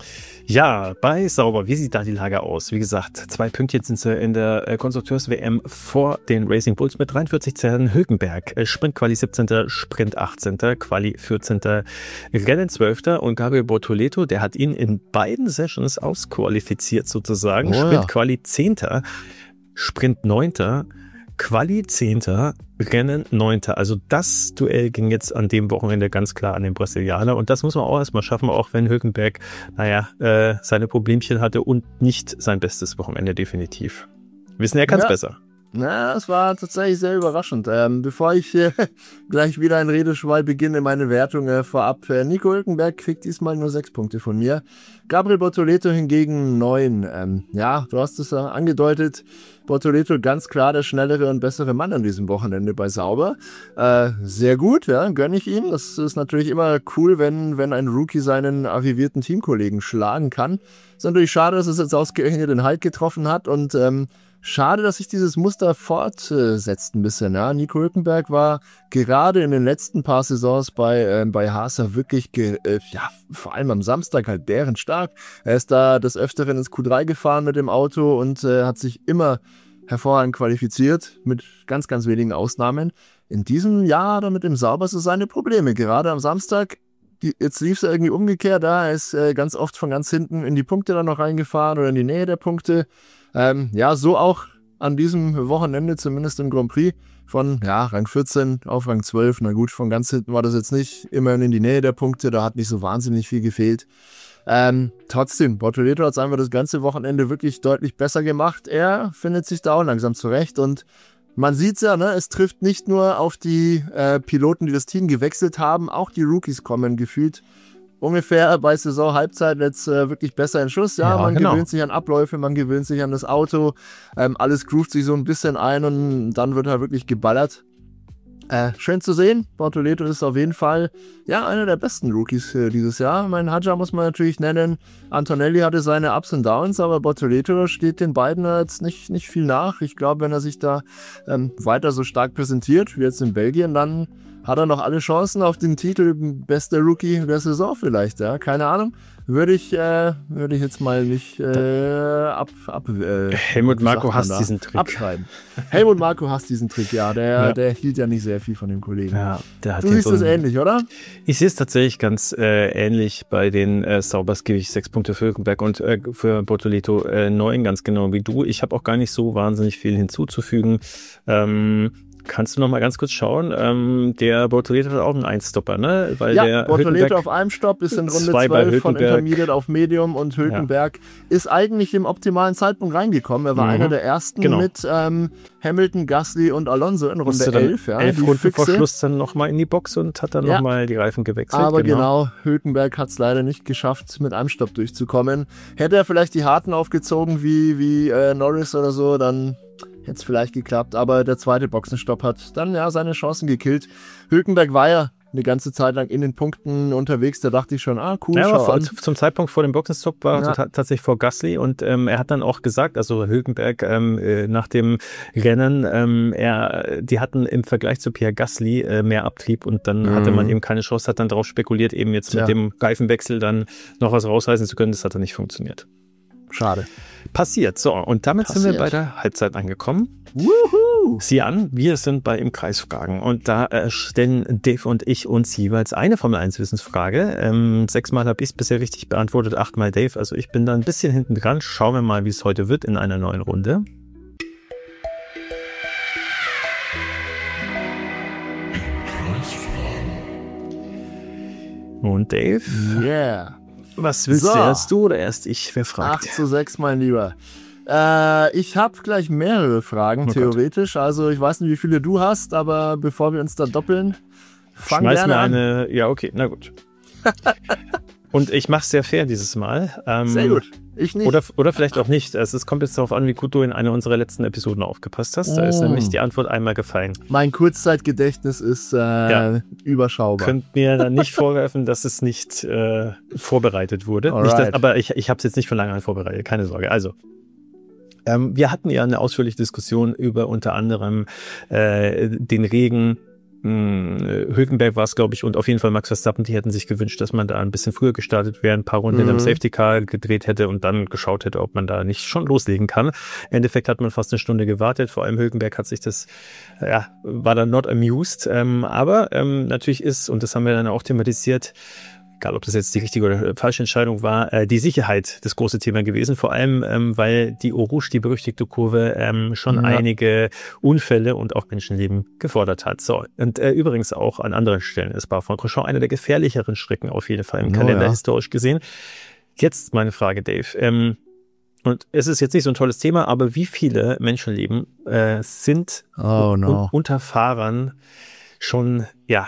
Speaker 2: Ja, bei Sauber, wie sieht da die Lage aus? Wie gesagt, 2 Pünktchen sind sie in der Konstrukteurs-WM vor den Racing Bulls mit 43 Zählen. Hülkenberg, Sprint-Quali 17., Sprint 18., Quali 14., Rennen 12. Und Gabriel Bortoleto, der hat ihn in beiden Sessions ausqualifiziert sozusagen. Sprint-Quali 10., Sprint 9., Quali 10., Rennen 9. Also das Duell ging jetzt an dem Wochenende ganz klar an den Brasilianer und das muss man auch erstmal schaffen, auch wenn Hülkenberg, seine Problemchen hatte und nicht sein bestes Wochenende definitiv. Wissen, er kann es besser.
Speaker 1: Na, es war tatsächlich sehr überraschend. Bevor ich gleich wieder ein Redeschwall beginne, meine Wertung vorab. Nico Hülkenberg kriegt diesmal nur 6 Punkte von mir. Gabriel Bortoleto hingegen 9. Ja, du hast es angedeutet. Bortoleto ganz klar der schnellere und bessere Mann an diesem Wochenende bei Sauber. Sehr gut, ja, gönne ich ihm. Das ist natürlich immer cool, wenn ein Rookie seinen arrivierten Teamkollegen schlagen kann. Ist natürlich schade, dass es jetzt ausgerechnet den Halt getroffen hat und schade, dass sich dieses Muster fortsetzt ein bisschen. Ja. Nico Hülkenberg war gerade in den letzten paar Saisons bei Haas wirklich, vor allem am Samstag halt bärenstark. Er ist da des Öfteren ins Q3 gefahren mit dem Auto und hat sich immer hervorragend qualifiziert, mit ganz, ganz wenigen Ausnahmen. In diesem Jahr hat er mit dem Sauber so seine Probleme. Gerade am Samstag, jetzt lief es ja irgendwie umgekehrt. Er ist ganz oft von ganz hinten in die Punkte dann noch reingefahren oder in die Nähe der Punkte. So auch an diesem Wochenende, zumindest im Grand Prix, von Rang 14 auf Rang 12. Na gut, von ganz hinten war das jetzt nicht, immerhin in die Nähe der Punkte, da hat nicht so wahnsinnig viel gefehlt. Trotzdem, Bortoleto hat es einfach das ganze Wochenende wirklich deutlich besser gemacht. Er findet sich da auch langsam zurecht und man sieht es ja, ne, es trifft nicht nur auf die Piloten, die das Team gewechselt haben, auch die Rookies kommen gefühlt ungefähr bei Saison-Halbzeit jetzt wirklich besser in Schuss. Ja, man gewöhnt sich an Abläufe, man gewöhnt sich an das Auto, alles groovt sich so ein bisschen ein und dann wird halt wirklich geballert. Schön zu sehen. Bortoleto ist auf jeden Fall einer der besten Rookies dieses Jahr. Mein Hadja muss man natürlich nennen. Antonelli hatte seine Ups und Downs, aber Bortoleto steht den beiden jetzt nicht viel nach. Ich glaube, wenn er sich da weiter so stark präsentiert, wie jetzt in Belgien, dann hat er noch alle Chancen auf den Titel bester Rookie der Saison vielleicht. Ja, keine Ahnung. Würde ich jetzt mal nicht
Speaker 2: Helmut Marko hasst diesen Trick.
Speaker 1: Abschreiben. Helmut Marko hasst diesen Trick, der hielt ja nicht sehr viel von dem Kollegen.
Speaker 2: Ja,
Speaker 1: du siehst es ähnlich, oder?
Speaker 2: Ich sehe es tatsächlich ganz ähnlich. Bei den Saubers gebe ich 6 Punkte für Hülkenberg und für Bortoleto 9, ganz genau wie du. Ich habe auch gar nicht so wahnsinnig viel hinzuzufügen. Kannst du noch mal ganz kurz schauen? Der Bortoleto hat auch einen Einstopper, ne? Weil der
Speaker 1: Bortoleto auf einem Stopp ist in Runde 12 von Intermediate auf Medium und Hülkenberg ist eigentlich im optimalen Zeitpunkt reingekommen. Er war einer der ersten mit Hamilton, Gasly und Alonso in Runde 11.
Speaker 2: 11 Runden vor Schluss dann noch mal in die Box und hat dann noch mal die Reifen gewechselt.
Speaker 1: Aber genau Hülkenberg hat es leider nicht geschafft, mit einem Stopp durchzukommen. Hätte er vielleicht die Harten aufgezogen wie Norris oder so, dann hätte es vielleicht geklappt, aber der zweite Boxenstopp hat dann seine Chancen gekillt. Hülkenberg war ja eine ganze Zeit lang in den Punkten unterwegs, da dachte ich schon, cool,
Speaker 2: zum Zeitpunkt vor dem Boxenstopp war er tatsächlich vor Gasly und er hat dann auch gesagt, also Hülkenberg nach dem Rennen, die hatten im Vergleich zu Pierre Gasly mehr Abtrieb und dann hatte man eben keine Chance, hat dann darauf spekuliert, eben jetzt mit dem Reifenwechsel dann noch was rausreißen zu können, das hat dann nicht funktioniert.
Speaker 1: Schade.
Speaker 2: Passiert. So, und damit sind wir bei der Halbzeit angekommen.
Speaker 1: Wuhu!
Speaker 2: Sieh an, wir sind bei im Kreisfragen und da stellen Dave und ich uns jeweils eine Formel-1-Wissensfrage. 6-mal habe ich es bisher richtig beantwortet, 8-mal Dave. Also ich bin da ein bisschen hinten dran. Schauen wir mal, wie es heute wird in einer neuen Runde. Und Dave?
Speaker 1: Yeah.
Speaker 2: Was willst du, erst du oder erst ich? Wer fragt?
Speaker 1: 8:6, mein Lieber. Ich habe gleich mehrere Fragen, theoretisch. Gott. Also ich weiß nicht, wie viele du hast, aber bevor wir uns da doppeln, fang
Speaker 2: Schmeiß
Speaker 1: gerne
Speaker 2: mir
Speaker 1: an.
Speaker 2: eine. Ja, okay, na gut. Und ich mache es sehr fair dieses Mal.
Speaker 1: Sehr gut. Ich nicht.
Speaker 2: Oder vielleicht auch nicht. Also es kommt jetzt darauf an, wie gut du in einer unserer letzten Episoden aufgepasst hast. Da ist nämlich die Antwort einmal gefallen.
Speaker 1: Mein Kurzzeitgedächtnis ist überschaubar.
Speaker 2: Könnt mir dann nicht vorwerfen, dass es nicht vorbereitet wurde. Nicht, aber ich habe es jetzt nicht von lange an vorbereitet. Keine Sorge. Also, wir hatten ja eine ausführliche Diskussion über unter anderem den Regen. Hülkenberg war es, glaube ich, und auf jeden Fall Max Verstappen, die hätten sich gewünscht, dass man da ein bisschen früher gestartet wäre, ein paar Runden in einem Safety Car gedreht hätte und dann geschaut hätte, ob man da nicht schon loslegen kann. Im Endeffekt hat man fast eine Stunde gewartet, vor allem Hülkenberg hat sich war dann not amused, aber natürlich ist, und das haben wir dann auch thematisiert, egal ob das jetzt die richtige oder falsche Entscheidung war, die Sicherheit das große Thema gewesen. Vor allem, weil die Eau Rouge, die berüchtigte Kurve, schon einige Unfälle und auch Menschenleben gefordert hat. So, und übrigens auch an anderen Stellen ist Spa-Francorchamps einer der gefährlicheren Strecken auf jeden Fall im Kalender historisch gesehen. Jetzt meine Frage, Dave. Und es ist jetzt nicht so ein tolles Thema, aber wie viele Menschenleben sind unter Fahrern schon,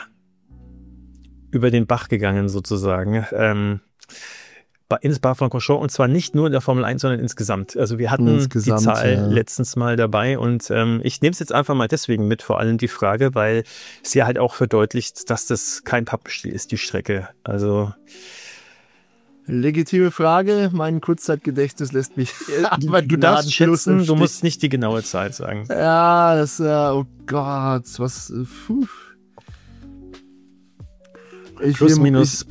Speaker 2: über den Bach gegangen sozusagen, in Spa-Francorchamps und zwar nicht nur in der Formel 1, sondern insgesamt. Also wir hatten die Zahl letztens mal dabei und ich nehme es jetzt einfach mal deswegen mit, vor allem die Frage, weil es ja halt auch verdeutlicht, dass das kein Pappenstiel ist, die Strecke. Also
Speaker 1: legitime Frage, mein Kurzzeitgedächtnis lässt mich
Speaker 2: du darfst schätzen, du musst nicht die genaue Zahl sagen.
Speaker 1: Ja, das oh Gott, was
Speaker 2: plus minus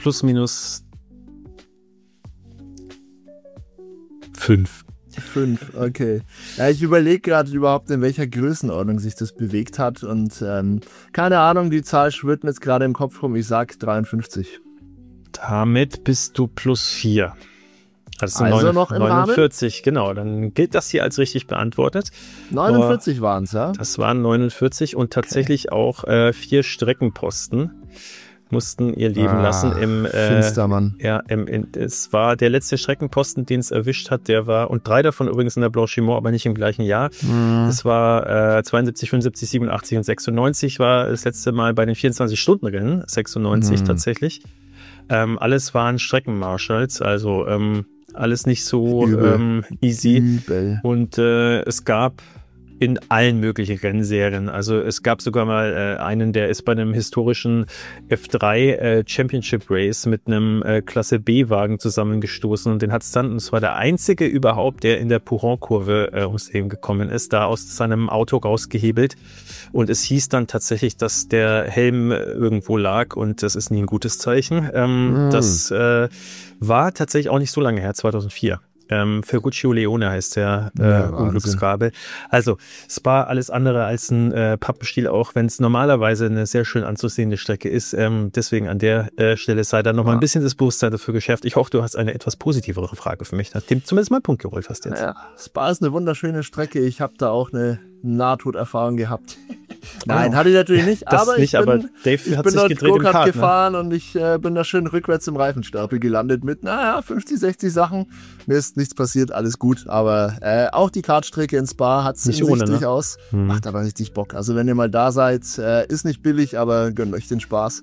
Speaker 2: 5.
Speaker 1: 5, okay. Ja, ich überlege gerade überhaupt, in welcher Größenordnung sich das bewegt hat und keine Ahnung, die Zahl schwirrt mir jetzt gerade im Kopf rum, ich sag 53.
Speaker 2: Damit bist du plus 4. Also
Speaker 1: noch im
Speaker 2: 49,
Speaker 1: Rahmen?
Speaker 2: Genau, dann gilt das hier als richtig beantwortet.
Speaker 1: 49 waren es, ja?
Speaker 2: Das waren 49 und tatsächlich auch 4 Streckenposten mussten ihr Leben lassen
Speaker 1: Finstermann.
Speaker 2: Es war der letzte Streckenposten, den es erwischt hat, und 3 davon übrigens in der Blanchimont, aber nicht im gleichen Jahr. Das war 72, 75, 87 und 96 war das letzte Mal bei den 24-Stunden-Rennen, 96 tatsächlich. Alles waren Streckenmarshals, also alles nicht so easy.
Speaker 1: Übel.
Speaker 2: Und es gab in allen möglichen Rennserien. Also es gab sogar mal einen, der ist bei einem historischen F3 Championship Race mit einem Klasse B-Wagen zusammengestoßen und den hat es dann, und es war der einzige überhaupt, der in der Pouhon-Kurve ums Leben gekommen ist, da aus seinem Auto rausgehebelt. Und es hieß dann tatsächlich, dass der Helm irgendwo lag und das ist nie ein gutes Zeichen. Das war tatsächlich auch nicht so lange her, 2004. Ferruccio Leone heißt der Unglücksgrabe. Also Spa alles andere als ein Pappenstiel, auch wenn es normalerweise eine sehr schön anzusehende Strecke ist. Deswegen an der Stelle sei da nochmal ein bisschen das Bewusstsein dafür geschärft. Ich hoffe, du hast eine etwas positivere Frage für mich, nachdem du zumindest mal einen Punkt geholt hast jetzt.
Speaker 1: Ja, Spa ist eine wunderschöne Strecke. Ich habe da auch eine Nahtoderfahrung gehabt. Nein, hatte ich natürlich nicht, aber ich bin dort Go-Kart gefahren und ich bin da schön rückwärts im Reifenstapel gelandet mit, 50, 60 Sachen. Mir ist nichts passiert, alles gut, aber auch die Kartstrecke in Spa hat es in sich durchaus. Macht aber richtig Bock. Also wenn ihr mal da seid, ist nicht billig, aber gönnt euch den Spaß.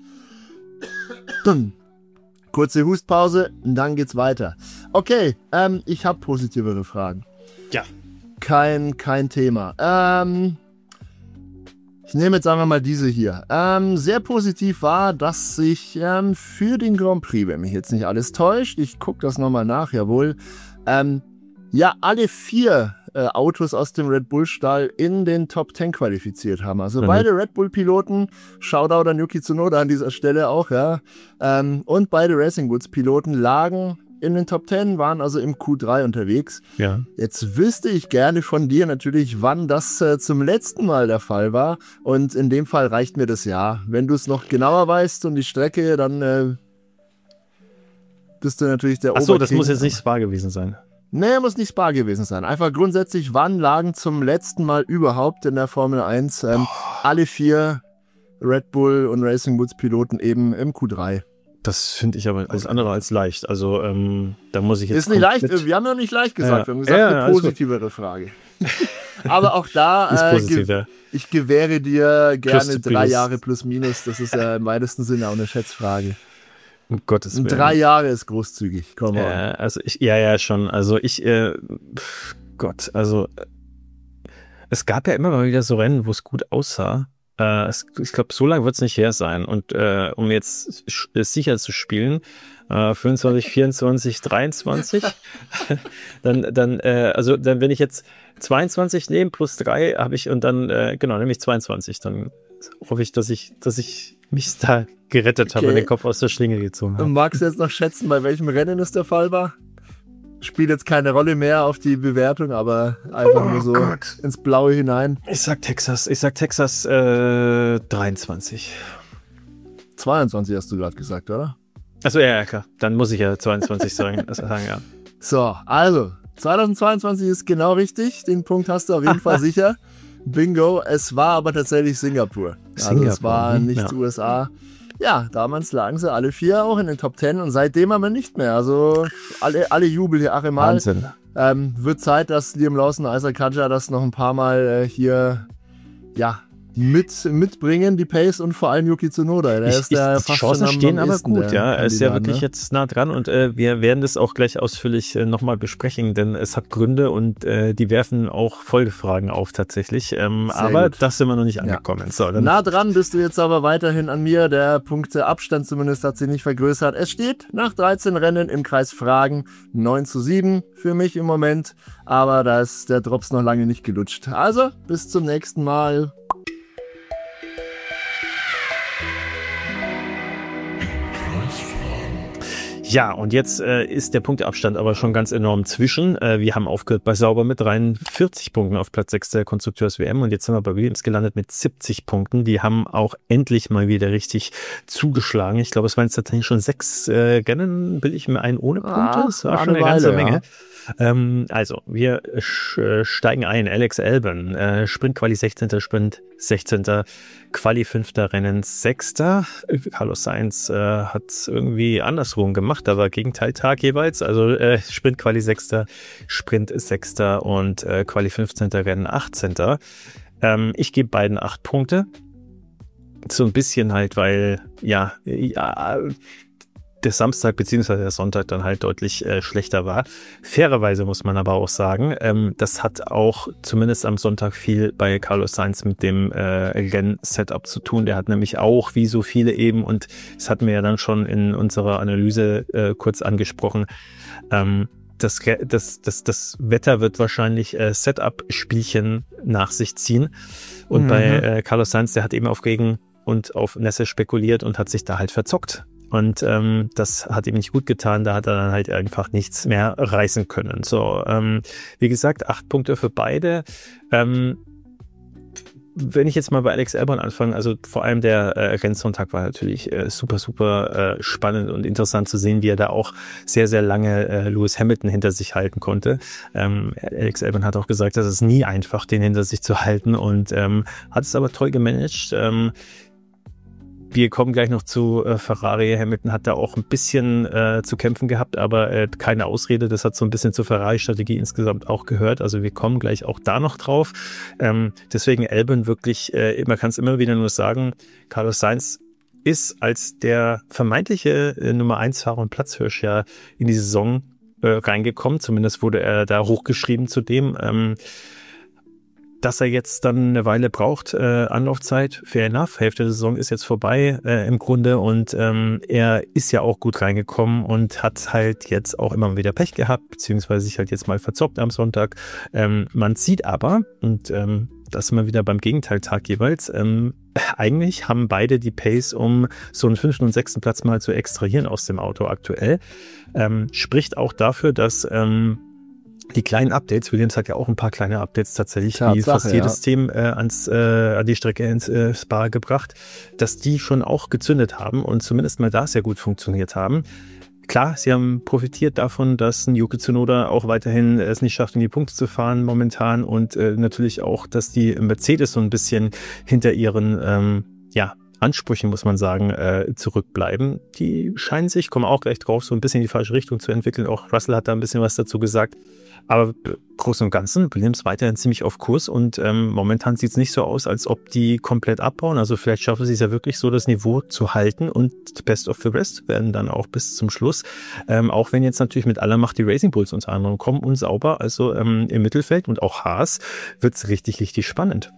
Speaker 1: Kurze Hustpause und dann geht's weiter. Okay, ich habe positivere Fragen.
Speaker 2: Ja.
Speaker 1: Kein Thema. Ich nehme jetzt einfach mal diese hier. Sehr positiv war, dass sich für den Grand Prix, wenn mich jetzt nicht alles täuscht, ich gucke das nochmal nach, jawohl, alle 4 Autos aus dem Red Bull-Stall in den Top 10 qualifiziert haben. Also beide Red Bull-Piloten, Shoutout an Yuki Tsunoda an dieser Stelle auch, ja, und beide Racing Woods-Piloten lagen in den Top 10, waren also im Q3 unterwegs.
Speaker 2: Ja.
Speaker 1: Jetzt wüsste ich gerne von dir natürlich, wann das zum letzten Mal der Fall war. Und in dem Fall reicht mir das Jahr. Wenn du es noch genauer weißt und die Strecke, dann bist du natürlich der
Speaker 2: Achso, das muss jetzt nicht Spa gewesen sein.
Speaker 1: Nee, muss nicht Spa gewesen sein. Einfach grundsätzlich, wann lagen zum letzten Mal überhaupt in der Formel 1 alle 4 Red Bull und Racing Bulls Piloten eben im Q3?
Speaker 2: Das finde ich aber alles andere als leicht. Also da muss ich jetzt...
Speaker 1: Ist nicht leicht, wir haben ja nicht leicht gesagt, wir haben gesagt, eine positivere Frage. Aber auch da, ich gewähre dir gerne 3 Jahre plus minus, das ist ja im weitesten Sinne auch eine Schätzfrage.
Speaker 2: Um Gottes Willen.
Speaker 1: 3 Jahre ist großzügig, komm mal.
Speaker 2: Also schon. Also Gott, also es gab ja immer mal wieder so Rennen, wo es gut aussah. Ich glaube, so lange wird es nicht her sein. Und um jetzt sicher zu spielen, 25, 24, 23, dann wenn ich jetzt 22 nehme plus 3 habe ich und dann, nämlich 22, dann hoffe ich, dass ich mich da gerettet habe und den Kopf aus der Schlinge gezogen habe.
Speaker 1: Und magst du jetzt noch schätzen, bei welchem Rennen es der Fall war? Spielt jetzt keine Rolle mehr auf die Bewertung, aber einfach nur so ins Blaue hinein.
Speaker 2: Ich sag Texas 23.
Speaker 1: 22 hast du gerade gesagt, oder?
Speaker 2: Achso, ja, klar. Dann muss ich ja 22 sagen, ja.
Speaker 1: So, also, 2022 ist genau richtig. Den Punkt hast du auf jeden Fall sicher. Bingo. Es war aber tatsächlich Singapur. Also es war nicht USA. Ja, damals lagen sie alle 4 auch in den Top 10 und seitdem aber nicht mehr. Also alle jubeln hier mal.
Speaker 2: Wahnsinn.
Speaker 1: Wird Zeit, dass Liam Lawson, Isaac Kadja das noch ein paar Mal hier mitbringen, die Pace und vor allem Yuki Tsunoda.
Speaker 2: Die Chancen stehen aber gut, ja. Er ist ja wirklich jetzt nah dran und wir werden das auch gleich ausführlich nochmal besprechen, denn es hat Gründe und die werfen auch Folgefragen auf tatsächlich. Aber gut. Das sind wir noch nicht angekommen. Ja. So,
Speaker 1: nah dran bist du jetzt aber weiterhin an mir. Der Punkteabstand zumindest hat sich nicht vergrößert. Es steht nach 13 Rennen im Kreis Fragen 9:7 für mich im Moment. Aber da ist der Drops noch lange nicht gelutscht. Also, bis zum nächsten Mal.
Speaker 2: Ja, und jetzt ist der Punkteabstand aber schon ganz enorm zwischen. Wir haben aufgehört bei Sauber mit 43 Punkten auf Platz 6 der Konstrukteurs-WM und jetzt sind wir bei Williams gelandet mit 70 Punkten. Die haben auch endlich mal wieder richtig zugeschlagen. Ich glaube, es waren jetzt tatsächlich schon 6 Rennen, bilde ich mir ein, ohne Punkte. Das war schon eine ganze Menge. Also, wir steigen ein. Alex Albon, Sprint-Quali 16., Sprint 16., Quali 5. Rennen 6. Carlos Sainz hat irgendwie andersrum gemacht, aber Gegenteiltag jeweils. Also Sprint-Quali 6., Sprint 6. und Quali 15. Rennen 18. Ich gebe beiden 8 Punkte. So ein bisschen halt, weil der Samstag bzw. der Sonntag dann halt deutlich schlechter war. Fairerweise muss man aber auch sagen, das hat auch zumindest am Sonntag viel bei Carlos Sainz mit dem Renn-Setup zu tun. Der hat nämlich auch, wie so viele eben, und das hatten wir ja dann schon in unserer Analyse kurz angesprochen, das Wetter wird wahrscheinlich Setup-Spielchen nach sich ziehen. Und bei Carlos Sainz, der hat eben auf Regen und auf Nässe spekuliert und hat sich da halt verzockt. Und das hat ihm nicht gut getan, da hat er dann halt einfach nichts mehr reißen können. So, wie gesagt, 8 Punkte für beide. Wenn ich jetzt mal bei Alex Albon anfange, also vor allem der Rennsonntag war natürlich super spannend und interessant zu sehen, wie er da auch sehr, sehr lange Lewis Hamilton hinter sich halten konnte. Alex Albon hat auch gesagt, dass es nie einfach, den hinter sich zu halten und hat es aber toll gemanagt. Wir kommen gleich noch zu Ferrari. Hamilton hat da auch ein bisschen zu kämpfen gehabt, aber keine Ausrede. Das hat so ein bisschen zur Ferrari-Strategie insgesamt auch gehört. Also wir kommen gleich auch da noch drauf. Deswegen Albon wirklich, man kann es immer wieder nur sagen, Carlos Sainz ist als der vermeintliche Nummer 1-Fahrer und Platzhirsch ja in die Saison reingekommen. Zumindest wurde er da hochgeschrieben zu dem. Dass er jetzt dann eine Weile braucht, Anlaufzeit, fair enough. Hälfte der Saison ist jetzt vorbei im Grunde und er ist ja auch gut reingekommen und hat halt jetzt auch immer wieder Pech gehabt, beziehungsweise sich halt jetzt mal verzockt am Sonntag. Man sieht aber, und das sind wir wieder beim Gegenteiltag jeweils. Eigentlich haben beide die Pace, um so einen 5. und 6. Platz mal zu extrahieren aus dem Auto aktuell. Spricht auch dafür, dass die kleinen Updates, Williams hat ja auch ein paar kleine Updates tatsächlich, wie fast jedes Team an die Strecke ins Spa gebracht, dass die schon auch gezündet haben und zumindest mal da sehr gut funktioniert haben. Klar, sie haben profitiert davon, dass ein Yuki Tsunoda auch weiterhin es nicht schafft, in die Punkte zu fahren momentan und natürlich auch, dass die Mercedes so ein bisschen hinter ihren Ansprüchen, muss man sagen, zurückbleiben. Die scheinen sich, kommen auch gleich drauf, so ein bisschen in die falsche Richtung zu entwickeln. Auch Russell hat da ein bisschen was dazu gesagt. Aber groß und ganzen, Williams weiterhin ziemlich auf Kurs und momentan sieht es nicht so aus, als ob die komplett abbauen. Also vielleicht schaffen sie es ja wirklich so, das Niveau zu halten und Best of the Rest werden dann auch bis zum Schluss. Auch wenn jetzt natürlich mit aller Macht die Racing Bulls unter anderem kommen und sauber, also im Mittelfeld und auch Haas, wird es richtig, richtig spannend.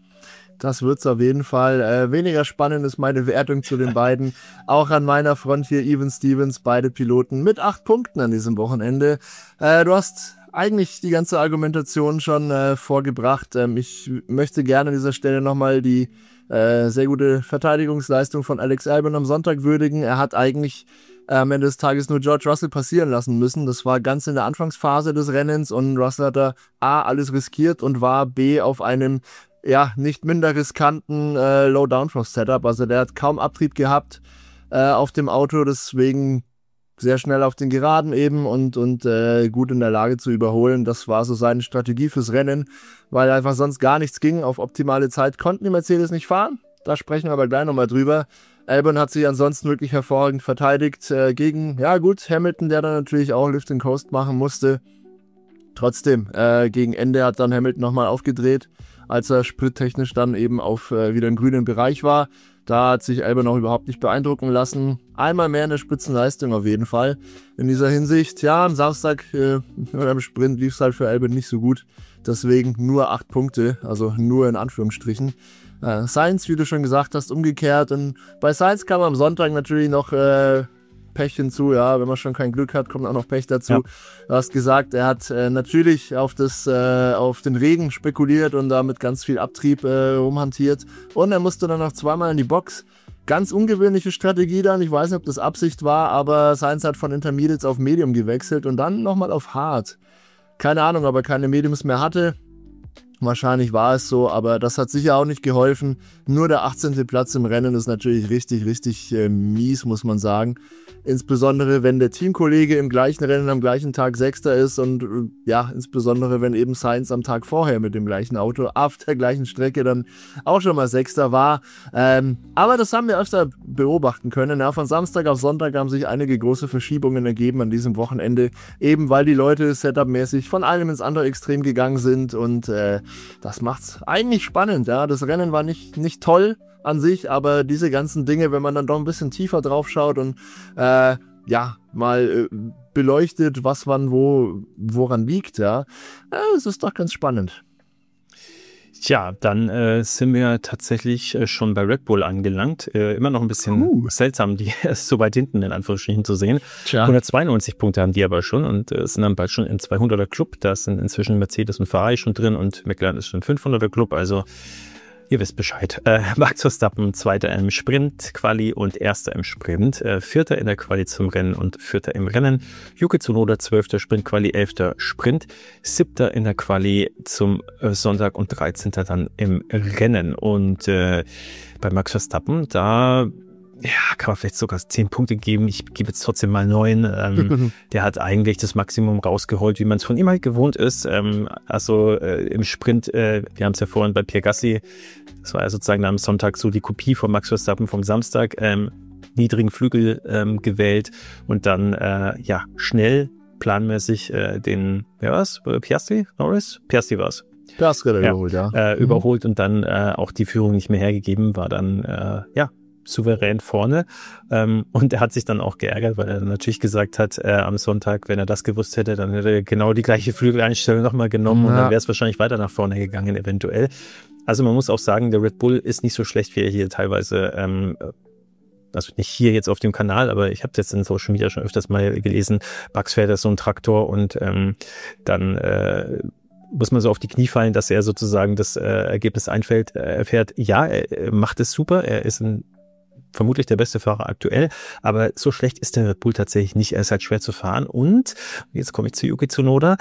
Speaker 1: Das wird's auf jeden Fall. Weniger spannend ist meine Wertung zu den beiden. Auch an meiner Front hier Evan Stevens, beide Piloten mit 8 Punkten an diesem Wochenende. Du hast eigentlich die ganze Argumentation schon vorgebracht. Ich möchte gerne an dieser Stelle nochmal die sehr gute Verteidigungsleistung von Alex Albon am Sonntag würdigen. Er hat eigentlich am Ende des Tages nur George Russell passieren lassen müssen. Das war ganz in der Anfangsphase des Rennens und Russell hat da A, alles riskiert und war B, auf einem nicht minder riskanten Low-Downforce-Setup. Also der hat kaum Abtrieb gehabt auf dem Auto, deswegen sehr schnell auf den Geraden eben und gut in der Lage zu überholen. Das war so seine Strategie fürs Rennen, weil einfach sonst gar nichts ging. Auf optimale Zeit konnten die Mercedes nicht fahren. Da sprechen wir aber gleich nochmal drüber. Albon hat sich ansonsten wirklich hervorragend verteidigt gegen, Hamilton, der dann natürlich auch Lift and Coast machen musste. Trotzdem, gegen Ende hat dann Hamilton nochmal aufgedreht, als er sprittechnisch dann eben auf wieder im grünen Bereich war. Da hat sich Albon auch überhaupt nicht beeindrucken lassen. Einmal mehr eine Spitzenleistung auf jeden Fall in dieser Hinsicht. Ja, am Samstag im Sprint lief es halt für Albon nicht so gut. Deswegen nur 8 Punkte, also nur in Anführungsstrichen. Sainz, wie du schon gesagt hast, umgekehrt. Und bei Sainz kam am Sonntag natürlich noch Pech hinzu, ja, wenn man schon kein Glück hat, kommt auch noch Pech dazu. Ja. Du hast gesagt, er hat natürlich auf den Regen spekuliert und damit ganz viel Abtrieb rumhantiert und er musste dann noch zweimal in die Box. Ganz ungewöhnliche Strategie dann, ich weiß nicht, ob das Absicht war, aber Sainz hat von Intermediates auf Medium gewechselt und dann nochmal auf Hard. Keine Ahnung, ob er keine Mediums mehr hatte. Wahrscheinlich war es so, aber das hat sicher auch nicht geholfen. Nur der 18. Platz im Rennen ist natürlich richtig, richtig mies, muss man sagen. Insbesondere, wenn der Teamkollege im gleichen Rennen am gleichen Tag Sechster ist und insbesondere, wenn eben Sainz am Tag vorher mit dem gleichen Auto auf der gleichen Strecke dann auch schon mal Sechster war. Aber das haben wir öfter beobachten können. Ja, von Samstag auf Sonntag haben sich einige große Verschiebungen ergeben an diesem Wochenende, eben weil die Leute setupmäßig von einem ins andere Extrem gegangen sind und das macht's eigentlich spannend. Ja, das Rennen war nicht toll an sich, aber diese ganzen Dinge, wenn man dann doch ein bisschen tiefer drauf schaut und mal beleuchtet, was wann woran liegt, es ist doch ganz spannend.
Speaker 2: Tja, dann sind wir tatsächlich schon bei Red Bull angelangt. Immer noch ein bisschen seltsam, die so weit hinten in Anführungsstrichen zu sehen. Tja. 192 Punkte haben die aber schon und sind dann bald schon im 200er Club. Da sind inzwischen Mercedes und Ferrari schon drin und McLaren ist schon im 500er Club. Also ihr wisst Bescheid. Max Verstappen, Zweiter im Sprint-Quali und Erster im Sprint. Vierter in der Quali zum Rennen und Vierter im Rennen. Yuki Tsunoda, 12. Sprint-Quali, 11. Sprint. 7. in der Quali zum Sonntag und 13. dann im Rennen. Und bei Max Verstappen, da kann man vielleicht sogar 10 Punkte geben. Ich gebe jetzt trotzdem mal 9. Der hat eigentlich das Maximum rausgeholt, wie man es von ihm halt gewohnt ist. Im Sprint, wir haben es ja vorhin bei Pierre Gasly, das war ja sozusagen am Sonntag so die Kopie von Max Verstappen vom Samstag, niedrigen Flügel gewählt und dann schnell, planmäßig Piastri? Norris? Piastri war es.
Speaker 1: Piastri überholt,
Speaker 2: überholt und dann auch die Führung nicht mehr hergegeben, war dann, souverän vorne. Und er hat sich dann auch geärgert, weil er dann natürlich gesagt hat, am Sonntag, wenn er das gewusst hätte, dann hätte er genau die gleiche Flügeleinstellung nochmal genommen und dann wäre es wahrscheinlich weiter nach vorne gegangen, eventuell. Also man muss auch sagen, der Red Bull ist nicht so schlecht, wie er hier teilweise, also nicht hier jetzt auf dem Kanal, aber ich habe jetzt in Social Media schon öfters mal gelesen, Max fährt da so ein Traktor und dann muss man so auf die Knie fallen, dass er sozusagen das Ergebnis erfährt. Ja, er macht es super. Er ist vermutlich der beste Fahrer aktuell, aber so schlecht ist der Red Bull tatsächlich nicht. Er ist halt schwer zu fahren. Und jetzt komme ich zu Yuki Tsunoda.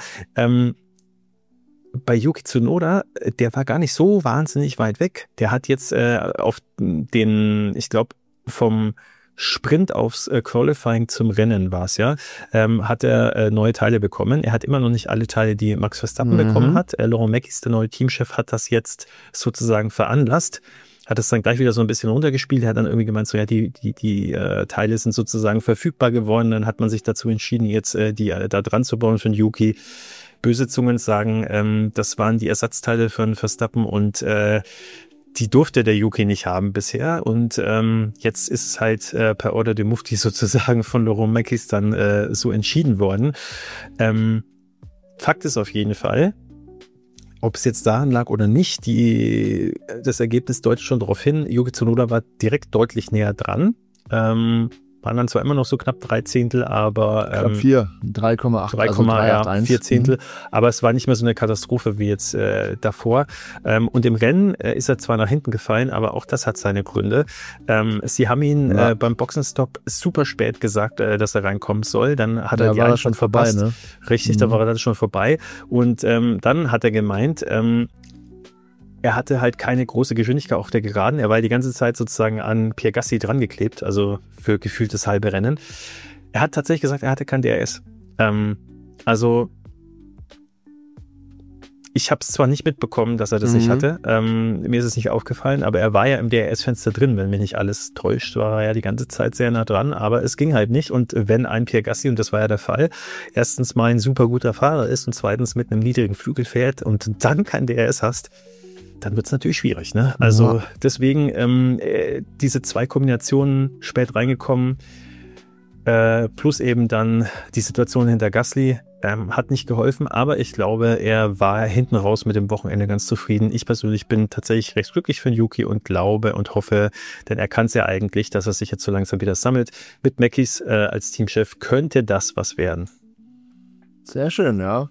Speaker 2: Bei Yuki Tsunoda, der war gar nicht so wahnsinnig weit weg. Der hat jetzt auf den, ich glaube, vom Sprint aufs Qualifying zum Rennen war es ja, hat er neue Teile bekommen. Er hat immer noch nicht alle Teile, die Max Verstappen bekommen hat. Laurent Mekies, der neue Teamchef, hat das jetzt sozusagen veranlasst. Hat es dann gleich wieder so ein bisschen runtergespielt. Er hat dann irgendwie gemeint, so ja, die Teile sind sozusagen verfügbar geworden. Dann hat man sich dazu entschieden, jetzt die da dran zu bauen von Yuki. Böse Zungen sagen, das waren die Ersatzteile von Verstappen und die durfte der Yuki nicht haben bisher. Und jetzt ist es halt per Ordre de Mufti sozusagen von Laurent Mekies dann so entschieden worden. Fakt ist auf jeden Fall, ob es jetzt daran lag oder nicht, das Ergebnis deutet schon darauf hin. Yuki Tsunoda war direkt deutlich näher dran. Waren dann zwar immer noch so knapp 3 Zehntel, aber
Speaker 1: knapp 4, 3,8, also 3,81.
Speaker 2: 4 Zehntel, aber es war nicht mehr so eine Katastrophe wie jetzt davor. Und im Rennen ist er zwar nach hinten gefallen, aber auch das hat seine Gründe. Sie haben ihn beim Boxenstopp super spät gesagt, dass er reinkommen soll. Dann hat er die Einfahrt schon vorbei, ne? Richtig, da war er dann schon vorbei. Und dann hat er gemeint, er hatte halt keine große Geschwindigkeit auf der Geraden. Er war die ganze Zeit sozusagen an Pierre Gasly dran geklebt, also für gefühlt das halbe Rennen. Er hat tatsächlich gesagt, er hatte kein DRS. Also ich habe es zwar nicht mitbekommen, dass er das nicht hatte. Mir ist es nicht aufgefallen, aber er war ja im DRS-Fenster drin. Wenn mich nicht alles täuscht, war er ja die ganze Zeit sehr nah dran, aber es ging halt nicht. Und wenn ein Pierre Gasly, und das war ja der Fall, erstens mal ein super guter Fahrer ist und zweitens mit einem niedrigen Flügel fährt und dann kein DRS hast, dann wird es natürlich schwierig, ne? Also deswegen diese 2 Kombinationen spät reingekommen, plus eben dann die Situation hinter Gasly, hat nicht geholfen, aber ich glaube, er war hinten raus mit dem Wochenende ganz zufrieden. Ich persönlich bin tatsächlich recht glücklich für Yuki und glaube und hoffe, denn er kann es ja eigentlich, dass er sich jetzt so langsam wieder sammelt. Mit Mekies als Teamchef könnte das was werden.
Speaker 1: Sehr schön, ja.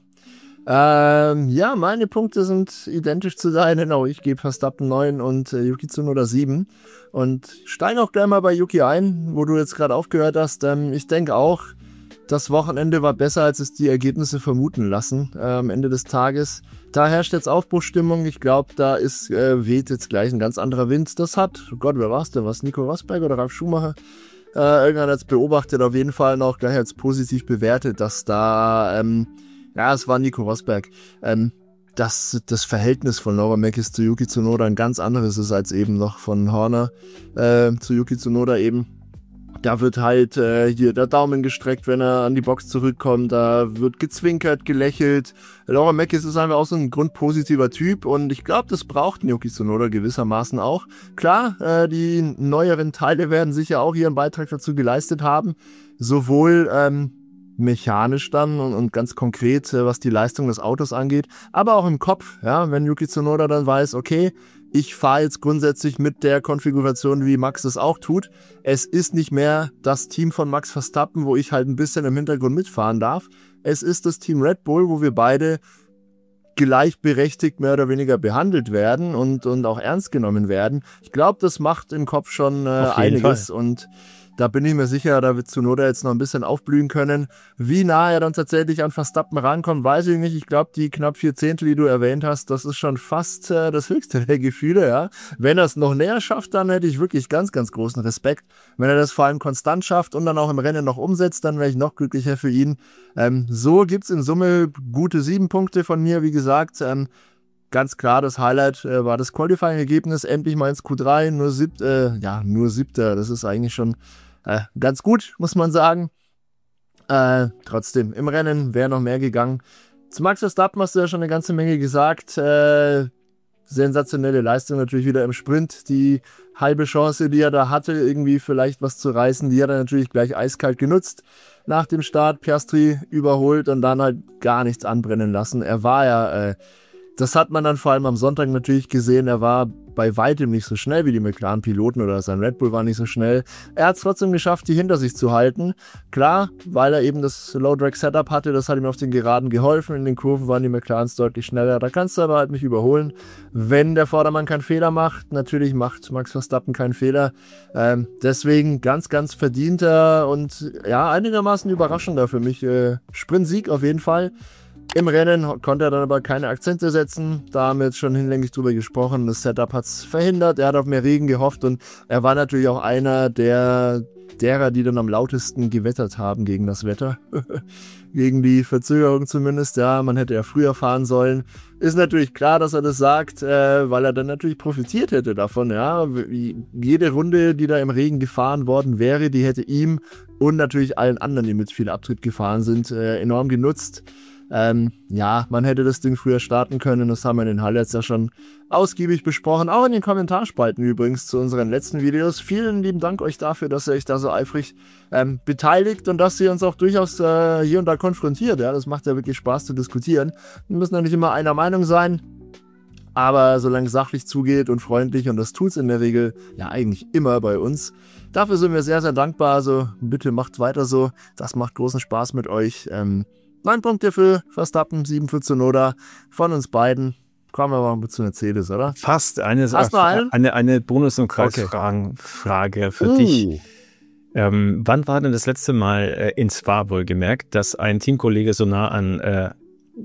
Speaker 1: Ja, meine Punkte sind identisch zu deinen. Auch ich gebe Verstappen 9 und Yuki Tsunoda 7. Und steige auch gleich mal bei Yuki ein, wo du jetzt gerade aufgehört hast. Ich denke auch, das Wochenende war besser, als es die Ergebnisse vermuten lassen am Ende des Tages. Da herrscht jetzt Aufbruchsstimmung. Ich glaube, da weht jetzt gleich ein ganz anderer Wind. Das hat, oh Gott, wer war es denn? Was, Nico Rosberg oder Ralf Schumacher? Irgendwann hat es beobachtet, auf jeden Fall noch gleich als positiv bewertet, dass da... es war Nico Rosberg, dass das Verhältnis von Laurent Mekies zu Yuki Tsunoda ein ganz anderes ist als eben noch von Horner zu Yuki Tsunoda eben. Da wird halt hier der Daumen gestreckt, wenn er an die Box zurückkommt, da wird gezwinkert, gelächelt. Laurent Mekies ist einfach auch so ein grundpositiver Typ und ich glaube, das braucht Yuki Tsunoda gewissermaßen auch. Klar, die neueren Teile werden sicher auch ihren Beitrag dazu geleistet haben, sowohl mechanisch dann und ganz konkret, was die Leistung des Autos angeht, aber auch im Kopf, ja, wenn Yuki Tsunoda dann weiß, okay, ich fahre jetzt grundsätzlich mit der Konfiguration, wie Max es auch tut. Es ist nicht mehr das Team von Max Verstappen, wo ich halt ein bisschen im Hintergrund mitfahren darf. Es ist das Team Red Bull, wo wir beide gleichberechtigt mehr oder weniger behandelt werden und auch ernst genommen werden. Ich glaube, das macht im Kopf schon einiges Fall. Und da bin ich mir sicher, da wird Tsunoda jetzt noch ein bisschen aufblühen können. Wie nah er dann tatsächlich an Verstappen rankommt, weiß ich nicht. Ich glaube, die knapp 4 Zehntel, die du erwähnt hast, das ist schon fast das höchste der Gefühle. Ja. Wenn er es noch näher schafft, dann hätte ich wirklich ganz, ganz großen Respekt. Wenn er das vor allem konstant schafft und dann auch im Rennen noch umsetzt, dann wäre ich noch glücklicher für ihn. So gibt's in Summe gute 7 Punkte von mir, wie gesagt. Ganz klar, das Highlight war das Qualifying-Ergebnis. Endlich mal ins Q3, nur Siebter. Das ist eigentlich schon ganz gut, muss man sagen. Trotzdem, im Rennen wäre noch mehr gegangen. Zu Max Verstappen hast du ja schon eine ganze Menge gesagt. Sensationelle Leistung natürlich wieder im Sprint. Die halbe Chance, die er da hatte, irgendwie vielleicht was zu reißen, die hat er natürlich gleich eiskalt genutzt. Nach dem Start Piastri überholt und dann halt gar nichts anbrennen lassen. Er war ja Das hat man dann vor allem am Sonntag natürlich gesehen. Er war bei weitem nicht so schnell wie die McLaren-Piloten oder sein Red Bull war nicht so schnell. Er hat es trotzdem geschafft, die hinter sich zu halten. Klar, weil er eben das Low-Drag-Setup hatte, das hat ihm auf den Geraden geholfen. In den Kurven waren die McLarens deutlich schneller. Da kannst du aber halt nicht überholen. Wenn der Vordermann keinen Fehler macht, natürlich macht Max Verstappen keinen Fehler. Deswegen ganz, ganz verdienter und ja, einigermaßen überraschender für mich. Sprintsieg auf jeden Fall. Im Rennen konnte er dann aber keine Akzente setzen. Da haben wir jetzt schon hinlänglich drüber gesprochen. Das Setup hat es verhindert. Er hat auf mehr Regen gehofft und er war natürlich auch einer derer, die dann am lautesten gewettert haben gegen das Wetter. Gegen die Verzögerung zumindest. Ja, man hätte ja früher fahren sollen. Ist natürlich klar, dass er das sagt, weil er dann natürlich profitiert hätte davon. Ja, jede Runde, die da im Regen gefahren worden wäre, die hätte ihm und natürlich allen anderen, die mit viel Abtritt gefahren sind, enorm genutzt. Ja, man hätte das Ding früher starten können, das haben wir in den Highlights ja schon ausgiebig besprochen, auch in den Kommentarspalten übrigens zu unseren letzten Videos. Vielen lieben Dank euch dafür, dass ihr euch da so eifrig beteiligt und dass ihr uns auch durchaus hier und da konfrontiert. Ja, das macht ja wirklich Spaß zu diskutieren. Wir müssen ja nicht immer einer Meinung sein, aber solange es sachlich zugeht und freundlich, und das tut's in der Regel ja eigentlich immer bei uns, dafür sind wir sehr, sehr dankbar. Also bitte macht weiter so, das macht großen Spaß mit euch. 9 Punkte für Verstappen, 7 für Tsunoda. Von uns beiden kommen wir mal zu Mercedes, oder?
Speaker 2: Fast.
Speaker 1: Hast du einen?
Speaker 2: Eine Bonus- und Kreisfrage für dich. Wann war denn das letzte Mal in Spa wohlgemerkt, dass ein Teamkollege so nah an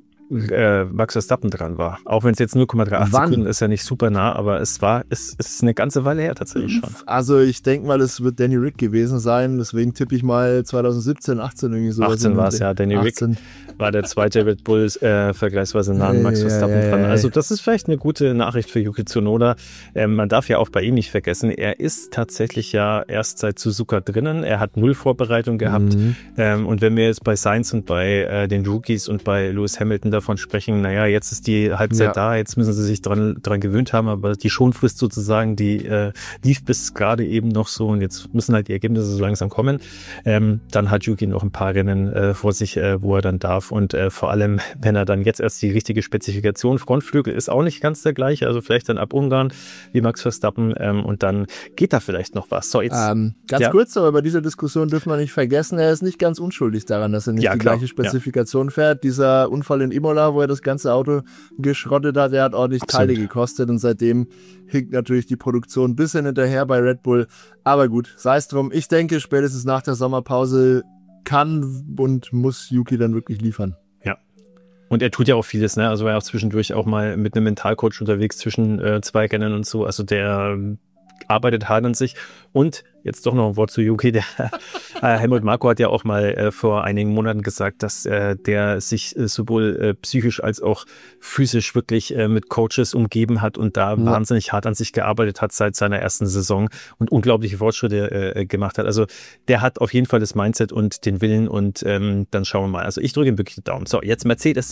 Speaker 2: Max Verstappen dran war? Auch wenn es jetzt 0,38 Sekunden ist, ja nicht super nah, aber es ist eine ganze Weile her tatsächlich schon.
Speaker 1: Also ich denke mal, es wird Danny Rick gewesen sein, deswegen tippe ich mal 2017, 18 irgendwie so.
Speaker 2: 18 war es, ja. Danny Rick war der zweite Red Bull vergleichsweise nah an Max Verstappen dran. Also das ist vielleicht eine gute Nachricht für Yuki Tsunoda. Man darf ja auch bei ihm nicht vergessen, er ist tatsächlich ja erst seit Suzuka drinnen. Er hat 0 Vorbereitung gehabt. Und wenn wir jetzt bei Sainz und bei den Rookies und bei Lewis Hamilton davon sprechen, naja, jetzt ist die Halbzeit da, jetzt müssen sie sich dran gewöhnt haben, aber die Schonfrist sozusagen, die lief bis gerade eben noch so und jetzt müssen halt die Ergebnisse so langsam kommen. Dann hat Yuki noch ein paar Rennen vor sich, wo er dann darf und vor allem, wenn er dann jetzt erst die richtige Spezifikation, Frontflügel ist auch nicht ganz der gleiche, also vielleicht dann ab Ungarn wie Max Verstappen und dann geht da vielleicht noch was. So, jetzt,
Speaker 1: ganz kurz, aber bei dieser Diskussion dürfen wir nicht vergessen, er ist nicht ganz unschuldig daran, dass er nicht die gleiche Spezifikation fährt. Dieser Unfall in Imola, wo er das ganze Auto geschrottet hat, der hat ordentlich Teile gekostet und seitdem hinkt natürlich die Produktion ein bisschen hinterher bei Red Bull. Aber gut, sei es drum. Ich denke, spätestens nach der Sommerpause kann und muss Yuki dann wirklich liefern.
Speaker 2: Ja. Und er tut ja auch vieles, ne? Also war ja auch zwischendurch auch mal mit einem Mentalcoach unterwegs zwischen zwei Rennen und so. Also der arbeitet hart an sich. Und jetzt doch noch ein Wort zu Yuki. Der Helmut Marko hat ja auch mal vor einigen Monaten gesagt, dass der sich sowohl psychisch als auch physisch wirklich mit Coaches umgeben hat und da wahnsinnig hart an sich gearbeitet hat seit seiner ersten Saison und unglaubliche Fortschritte gemacht hat. Also der hat auf jeden Fall das Mindset und den Willen und dann schauen wir mal. Also ich drücke ihm wirklich die Daumen. So, jetzt Mercedes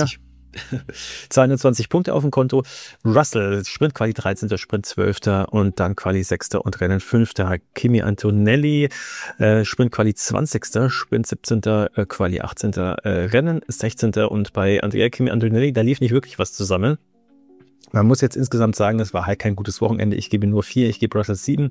Speaker 2: 220 Punkte auf dem Konto. Russell, Sprint Quali 13., Sprint 12. und dann Quali 6. und Rennen 5. Kimi Antonelli, Sprint Quali 20., Sprint 17., Quali 18., Rennen 16. und bei Kimi Antonelli, da lief nicht wirklich was zusammen. Man muss jetzt insgesamt sagen, es war halt kein gutes Wochenende. Ich gebe nur 4, ich gebe Russell 7.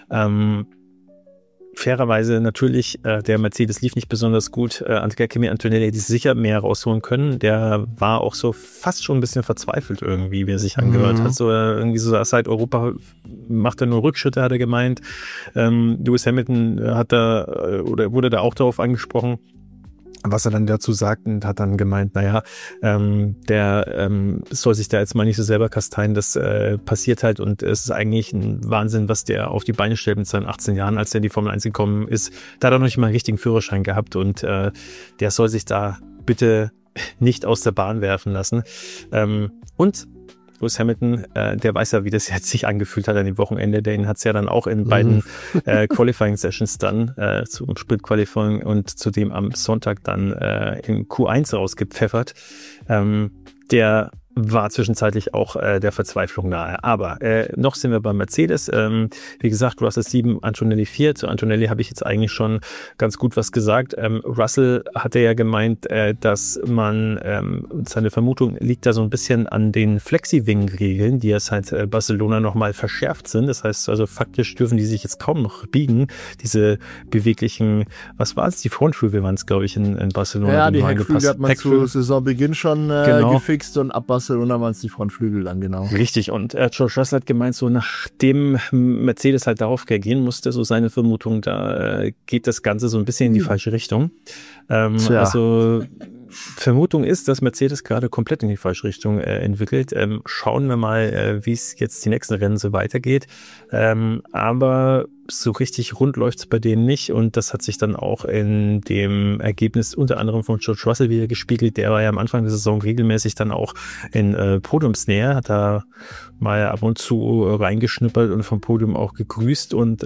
Speaker 2: Fairerweise natürlich, der Mercedes lief nicht besonders gut. Kimi Antonelli hätte sicher mehr rausholen können. Der war auch so fast schon ein bisschen verzweifelt irgendwie, wie er sich angehört hat. So irgendwie so seit Europa macht er nur Rückschritte, hat er gemeint. Lewis Hamilton wurde da auch darauf angesprochen, was er dann dazu sagt und hat dann gemeint, naja, der soll sich da jetzt mal nicht so selber kasteien, das passiert halt und es ist eigentlich ein Wahnsinn, was der auf die Beine stellt mit seinen 18 Jahren, als er in die Formel 1 gekommen ist. Da hat er noch nicht mal einen richtigen Führerschein gehabt und der soll sich da bitte nicht aus der Bahn werfen lassen. Und Lewis Hamilton, der weiß ja, wie das jetzt sich angefühlt hat an dem Wochenende. Den hat es ja dann auch in beiden Qualifying-Sessions dann zum Sprint-Qualifying und zudem am Sonntag dann in Q1 rausgepfeffert. Der war zwischenzeitlich auch der Verzweiflung nahe. Aber noch sind wir bei Mercedes. Wie gesagt, Russell 7, Antonelli 4. Zu Antonelli habe ich jetzt eigentlich schon ganz gut was gesagt. Russell hatte ja gemeint, dass man, seine Vermutung liegt da so ein bisschen an den Flexi-Wing-Regeln, die ja seit Barcelona nochmal verschärft sind. Das heißt also, faktisch dürfen die sich jetzt kaum noch biegen. Diese beweglichen, was war es? Die Frontflügel waren es, glaube ich, in Barcelona.
Speaker 1: Ja, die Heckflügel hat man zu Saisonbeginn schon gefixt und ab Barcelona waren es die Frontflügel dann, genau.
Speaker 2: Richtig, und George Russell hat gemeint, so nachdem Mercedes halt darauf reagieren musste, so seine Vermutung, da geht das Ganze so ein bisschen in die falsche Richtung. Also Vermutung ist, dass Mercedes gerade komplett in die falsche Richtung entwickelt. Schauen wir mal, wie es jetzt die nächsten Rennen so weitergeht. Aber so richtig rund läuft es bei denen nicht, und das hat sich dann auch in dem Ergebnis unter anderem von George Russell wieder gespiegelt. Der war ja am Anfang der Saison regelmäßig dann auch in Podiumsnähe, hat da mal ab und zu reingeschnuppert und vom Podium auch gegrüßt, und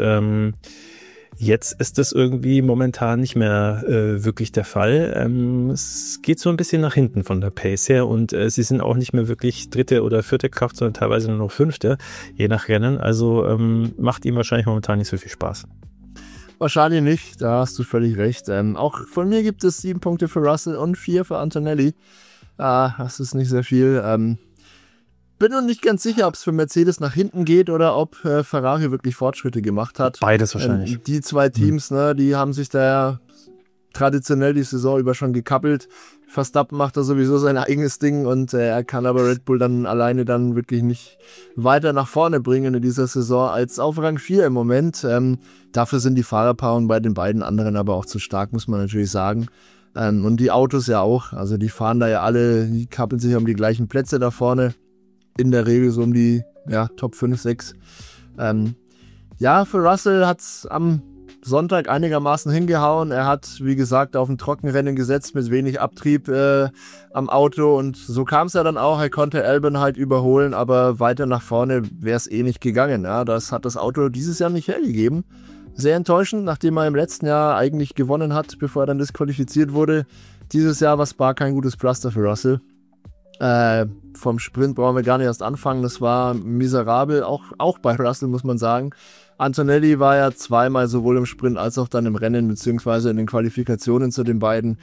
Speaker 2: jetzt ist das irgendwie momentan nicht mehr wirklich der Fall. Es geht so ein bisschen nach hinten von der Pace her, und sie sind auch nicht mehr wirklich dritte oder vierte Kraft, sondern teilweise nur noch fünfte, je nach Rennen. Also macht ihm wahrscheinlich momentan nicht so viel Spaß.
Speaker 1: Wahrscheinlich nicht, da hast du völlig recht. Auch von mir gibt es 7 Punkte für Russell und 4 für Antonelli. Das ist nicht sehr viel. Bin noch nicht ganz sicher, ob es für Mercedes nach hinten geht oder ob Ferrari wirklich Fortschritte gemacht hat.
Speaker 2: Beides wahrscheinlich.
Speaker 1: Die zwei Teams, die haben sich da ja traditionell die Saison über schon gekappelt. Verstappen macht da sowieso sein eigenes Ding, und er kann aber Red Bull dann alleine dann wirklich nicht weiter nach vorne bringen in dieser Saison als auf Rang 4 im Moment. Dafür sind die Fahrerpaarungen bei den beiden anderen aber auch zu stark, muss man natürlich sagen. Und die Autos ja auch. Also die fahren da ja alle, die kappeln sich um die gleichen Plätze da vorne. In der Regel so um die Top 5, 6. Für Russell hat es am Sonntag einigermaßen hingehauen. Er hat, wie gesagt, auf ein Trockenrennen gesetzt mit wenig Abtrieb am Auto, und so kam es ja dann auch. Er konnte Albon halt überholen, aber weiter nach vorne wäre es nicht gegangen. Ja? Das hat das Auto dieses Jahr nicht hergegeben. Sehr enttäuschend, nachdem er im letzten Jahr eigentlich gewonnen hat, bevor er dann disqualifiziert wurde. Dieses Jahr war Spa kein gutes Pflaster für Russell. Vom Sprint brauchen wir gar nicht erst anfangen, das war miserabel, auch bei Russell, muss man sagen. Antonelli war ja zweimal sowohl im Sprint als auch dann im Rennen, beziehungsweise in den Qualifikationen zu den beiden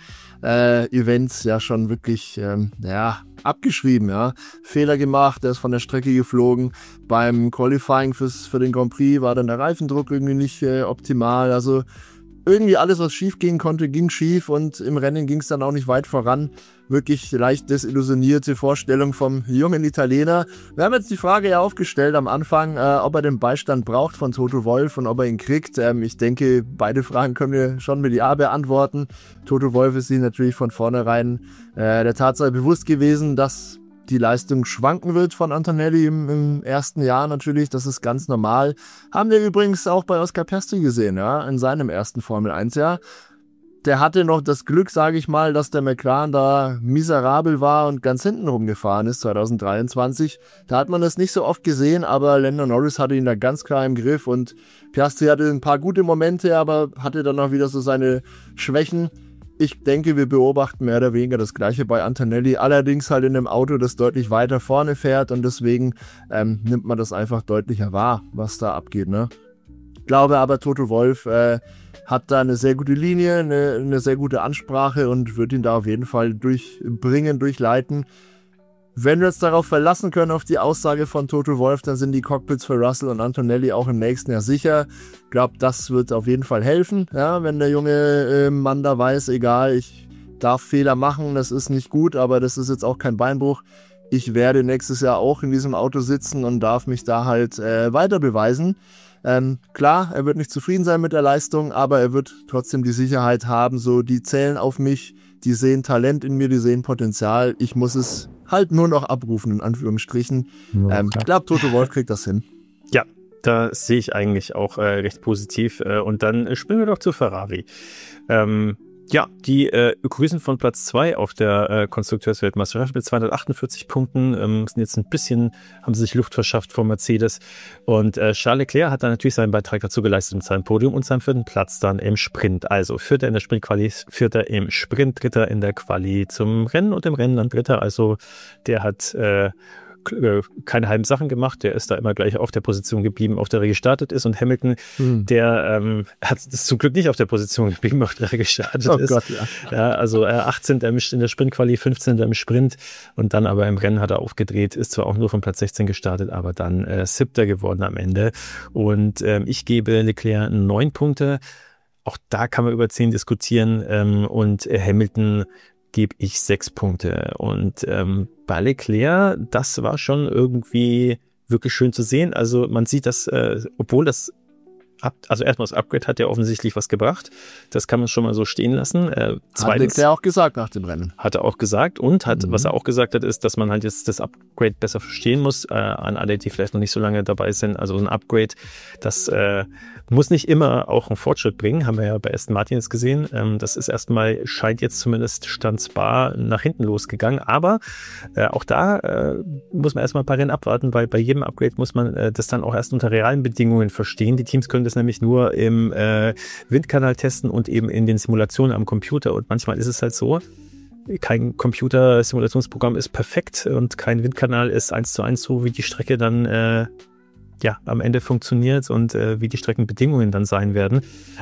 Speaker 1: Events ja schon wirklich abgeschrieben. Ja. Fehler gemacht, er ist von der Strecke geflogen. Beim Qualifying für den Grand Prix war dann der Reifendruck irgendwie nicht optimal, also irgendwie alles, was schief gehen konnte, ging schief, und im Rennen ging es dann auch nicht weit voran. Wirklich leicht desillusionierte Vorstellung vom jungen Italiener. Wir haben jetzt die Frage ja aufgestellt am Anfang, ob er den Beistand braucht von Toto Wolff und ob er ihn kriegt. Ich denke, beide Fragen können wir schon mit Ja beantworten. Toto Wolff ist sich natürlich von vornherein der Tatsache bewusst gewesen, dass die Leistung schwanken wird von Antonelli im ersten Jahr natürlich, das ist ganz normal. Haben wir übrigens auch bei Oscar Piastri gesehen, ja, in seinem ersten Formel-1-Jahr. Der hatte noch das Glück, sage ich mal, dass der McLaren da miserabel war und ganz hinten rumgefahren ist 2023. Da hat man das nicht so oft gesehen, aber Lando Norris hatte ihn da ganz klar im Griff, und Piastri hatte ein paar gute Momente, aber hatte dann auch wieder so seine Schwächen. Ich denke, wir beobachten mehr oder weniger das Gleiche bei Antonelli, allerdings halt in einem Auto, das deutlich weiter vorne fährt, und deswegen nimmt man das einfach deutlicher wahr, was da abgeht. Ne? Ich glaube aber, Toto Wolff hat da eine sehr gute Linie, eine sehr gute Ansprache und wird ihn da auf jeden Fall durchleiten. Wenn wir uns darauf verlassen können, auf die Aussage von Toto Wolff, dann sind die Cockpits für Russell und Antonelli auch im nächsten Jahr sicher. Ich glaube, das wird auf jeden Fall helfen, ja, wenn der junge Mann da weiß, egal, ich darf Fehler machen, das ist nicht gut, aber das ist jetzt auch kein Beinbruch. Ich werde nächstes Jahr auch in diesem Auto sitzen und darf mich da halt weiter beweisen. Klar, er wird nicht zufrieden sein mit der Leistung, aber er wird trotzdem die Sicherheit haben, so, die zählen auf mich, die sehen Talent in mir, die sehen Potenzial, ich muss es halt nur noch abrufen, in Anführungsstrichen. Ich glaube, Toto Wolff kriegt das hin.
Speaker 2: Ja, da sehe ich eigentlich auch recht positiv. Und dann springen wir doch zu Ferrari. Ja, die grüßen von Platz 2 auf der Konstrukteursweltmeisterschaft mit 248 Punkten. Sind jetzt ein bisschen, haben sie sich Luft verschafft vor Mercedes. Und Charles Leclerc hat dann natürlich seinen Beitrag dazu geleistet mit seinem Podium und seinem 4. Platz dann im Sprint. Also 4. in der Sprintquali, 4. im Sprint, 3. in der Quali zum Rennen und im Rennen dann 3. Also der hat keine halben Sachen gemacht, der ist da immer gleich auf der Position geblieben, auf der er gestartet ist, und Hamilton, der hat es zum Glück nicht auf der Position geblieben, auf der er gestartet ist. Gott, ja. Ja, also 18. in der Sprintquali, 15. im Sprint und dann aber im Rennen hat er aufgedreht, ist zwar auch nur von Platz 16 gestartet, aber dann 7. geworden am Ende, und ich gebe Leclerc 9 Punkte, auch da kann man über 10 diskutieren, und Hamilton gebe ich 6 Punkte. Und bei Leclerc, das war schon irgendwie wirklich schön zu sehen. Also man sieht, dass, obwohl das, also erstmal das Upgrade hat ja offensichtlich was gebracht. Das kann man schon mal so stehen lassen. Zweitens,
Speaker 1: hat Leclerc auch gesagt nach dem Rennen.
Speaker 2: Hat er auch gesagt, und was er auch gesagt hat, ist, dass man halt jetzt das Upgrade besser verstehen muss. An alle, die vielleicht noch nicht so lange dabei sind. Also ein Upgrade, das muss nicht immer auch einen Fortschritt bringen, haben wir ja bei Aston Martin jetzt gesehen. Das ist erstmal, scheint jetzt zumindest Stand Spa nach hinten losgegangen, aber auch da muss man erstmal ein paar Rennen abwarten, weil bei jedem Upgrade muss man das dann auch erst unter realen Bedingungen verstehen. Die Teams können das nämlich nur im Windkanal testen und eben in den Simulationen am Computer, und manchmal ist es halt so, kein Computersimulationsprogramm ist perfekt und kein Windkanal ist 1:1 so, wie die Strecke dann am Ende funktioniert und wie die Streckenbedingungen dann sein werden.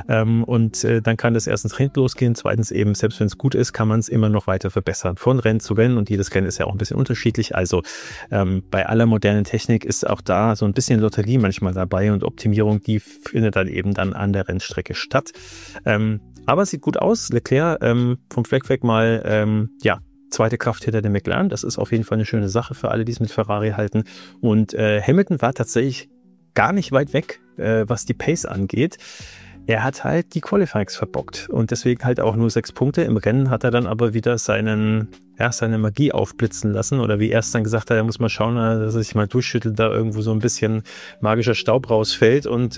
Speaker 2: Und dann kann das erstens hinten losgehen, zweitens eben, selbst wenn es gut ist, kann man es immer noch weiter verbessern. Von Rennen zu Rennen, und jedes Rennen ist ja auch ein bisschen unterschiedlich. Also bei aller modernen Technik ist auch da so ein bisschen Lotterie manchmal dabei, und Optimierung, die findet dann eben dann an der Rennstrecke statt. Aber es sieht gut aus. Leclerc vom Fleck weg mal, zweite Kraft hinter dem McLaren. Das ist auf jeden Fall eine schöne Sache für alle, die es mit Ferrari halten. Und Hamilton war tatsächlich gar nicht weit weg, was die Pace angeht. Er hat halt die Qualifyings verbockt und deswegen halt auch nur 6 Punkte. Im Rennen hat er dann aber wieder seine Magie aufblitzen lassen, oder wie er es dann gesagt hat, er muss mal schauen, dass er sich mal durchschüttelt, da irgendwo so ein bisschen magischer Staub rausfällt, und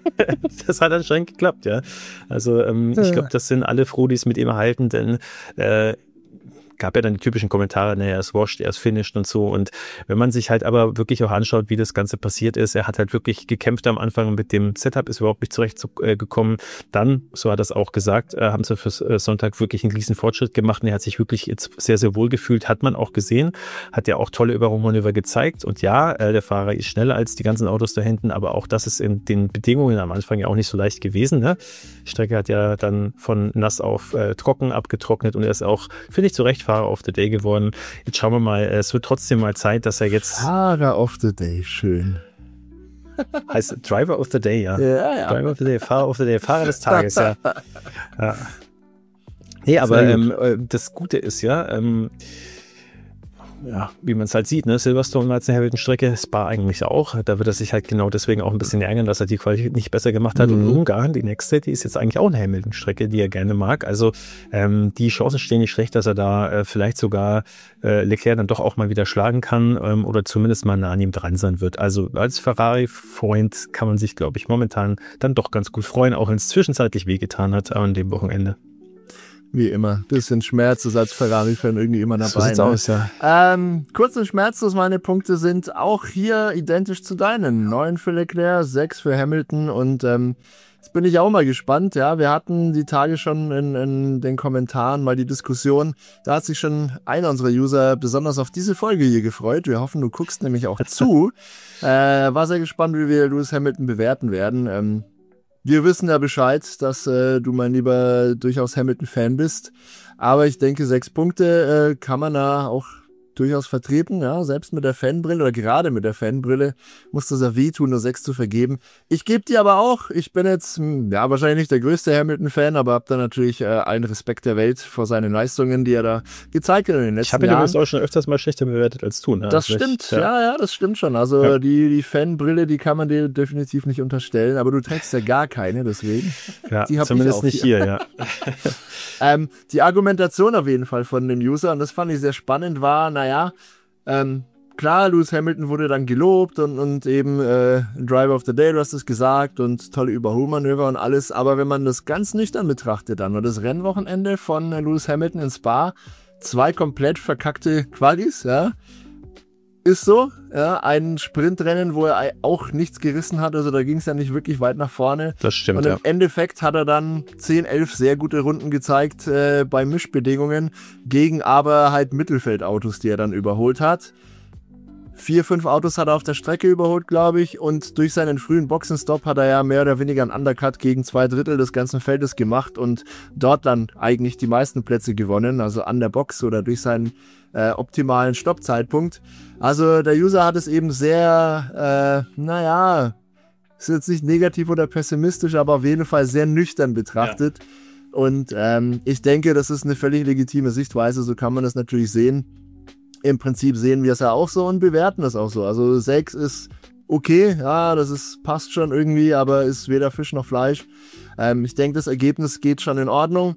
Speaker 2: das hat anscheinend geklappt, ja. Also ich glaube, das sind alle froh, die es mit ihm halten, denn gab ja dann die typischen Kommentare, er ist washed, er ist finished und so. Und wenn man sich halt aber wirklich auch anschaut, wie das Ganze passiert ist, er hat halt wirklich gekämpft am Anfang mit dem Setup, ist überhaupt nicht zurechtgekommen. Dann, so hat er es auch gesagt, haben sie für Sonntag wirklich einen riesen Fortschritt gemacht, und er hat sich wirklich jetzt sehr, sehr wohl gefühlt, hat man auch gesehen, hat ja auch tolle Überholmanöver gezeigt. Und ja, der Fahrer ist schneller als die ganzen Autos da hinten, aber auch das ist in den Bedingungen am Anfang ja auch nicht so leicht gewesen. Ne? Die Strecke hat ja dann von nass auf trocken abgetrocknet, und er ist auch, finde ich, zu Recht Fahrer of the Day geworden. Jetzt schauen wir mal, es wird trotzdem mal Zeit, dass er jetzt...
Speaker 1: Fahrer of the Day, schön.
Speaker 2: Heißt Driver of the Day, ja.
Speaker 1: Ja.
Speaker 2: Driver of the Day, Fahrer of the Day, Fahrer des Tages, ja. Nee, aber das Gute ist wie man es halt sieht, ne? Silverstone war jetzt eine Hamilton-Strecke, Spa eigentlich auch. Da wird er sich halt genau deswegen auch ein bisschen ärgern, dass er die Qualität nicht besser gemacht hat. Und Ungarn, die nächste, die ist jetzt eigentlich auch eine Hamilton-Strecke, die er gerne mag. Also die Chancen stehen nicht schlecht, dass er da vielleicht sogar Leclerc dann doch auch mal wieder schlagen kann oder zumindest mal nah an ihm dran sein wird. Also als Ferrari-Freund kann man sich, glaube ich, momentan dann doch ganz gut freuen, auch wenn es zwischenzeitlich wehgetan hat an dem Wochenende.
Speaker 1: Wie immer. Bisschen Schmerz ist als Ferrari-Fan irgendwie immer dabei.
Speaker 2: So sieht's aus, ja.
Speaker 1: Kurz und schmerzlos, meine Punkte sind auch hier identisch zu deinen. 9 für Leclerc, 6 für Hamilton, und jetzt bin ich auch mal gespannt. Ja, wir hatten die Tage schon in den Kommentaren mal die Diskussion. Da hat sich schon einer unserer User besonders auf diese Folge hier gefreut. Wir hoffen, du guckst nämlich auch zu. War sehr gespannt, wie wir Lewis Hamilton bewerten werden. Wir wissen ja Bescheid, dass du, mein Lieber, durchaus Hamilton-Fan bist. Aber ich denke, 6 Punkte kann man da auch durchaus vertreten, ja, selbst mit der Fanbrille oder gerade mit der Fanbrille muss das ja wehtun, nur 6 zu vergeben. Ich gebe dir aber auch, ich bin jetzt, wahrscheinlich nicht der größte Hamilton-Fan, aber habe da natürlich allen Respekt der Welt vor seinen Leistungen, die er da gezeigt hat in den letzten Jahren.
Speaker 2: Ich habe ihn übrigens auch schon öfters mal schlechter bewertet als du, ne?
Speaker 1: Das stimmt, ja, das stimmt schon. Also die Fanbrille, die kann man dir definitiv nicht unterstellen, aber du trägst ja gar keine, deswegen.
Speaker 2: Ja, die zumindest nicht hier, ja.
Speaker 1: Die Argumentation auf jeden Fall von dem User, und das fand ich sehr spannend, war, klar, Lewis Hamilton wurde dann gelobt und eben Driver of the Day, du hast es gesagt, und tolle Überholmanöver und alles. Aber wenn man das ganz nüchtern betrachtet dann, und das Rennwochenende von Lewis Hamilton in Spa, 2 komplett verkackte Qualis, ja, ist so, ja, ein Sprintrennen, wo er auch nichts gerissen hat, also da ging es ja nicht wirklich weit nach vorne.
Speaker 2: Das stimmt,
Speaker 1: und im Endeffekt hat er dann 10, 11 sehr gute Runden gezeigt bei Mischbedingungen gegen aber halt Mittelfeldautos, die er dann überholt hat. 4, 5 Autos hat er auf der Strecke überholt, glaube ich, und durch seinen frühen Boxenstopp hat er ja mehr oder weniger einen Undercut gegen 2/3 des ganzen Feldes gemacht und dort dann eigentlich die meisten Plätze gewonnen, also an der Box oder durch seinen optimalen Stoppzeitpunkt. Also der User hat es eben sehr, ist jetzt nicht negativ oder pessimistisch, aber auf jeden Fall sehr nüchtern betrachtet. Ja. Und ich denke, das ist eine völlig legitime Sichtweise, so kann man das natürlich sehen. Im Prinzip sehen wir es ja auch so und bewerten es auch so. Also 6 ist okay, ja, passt schon irgendwie, aber ist weder Fisch noch Fleisch. Ich denke, das Ergebnis geht schon in Ordnung.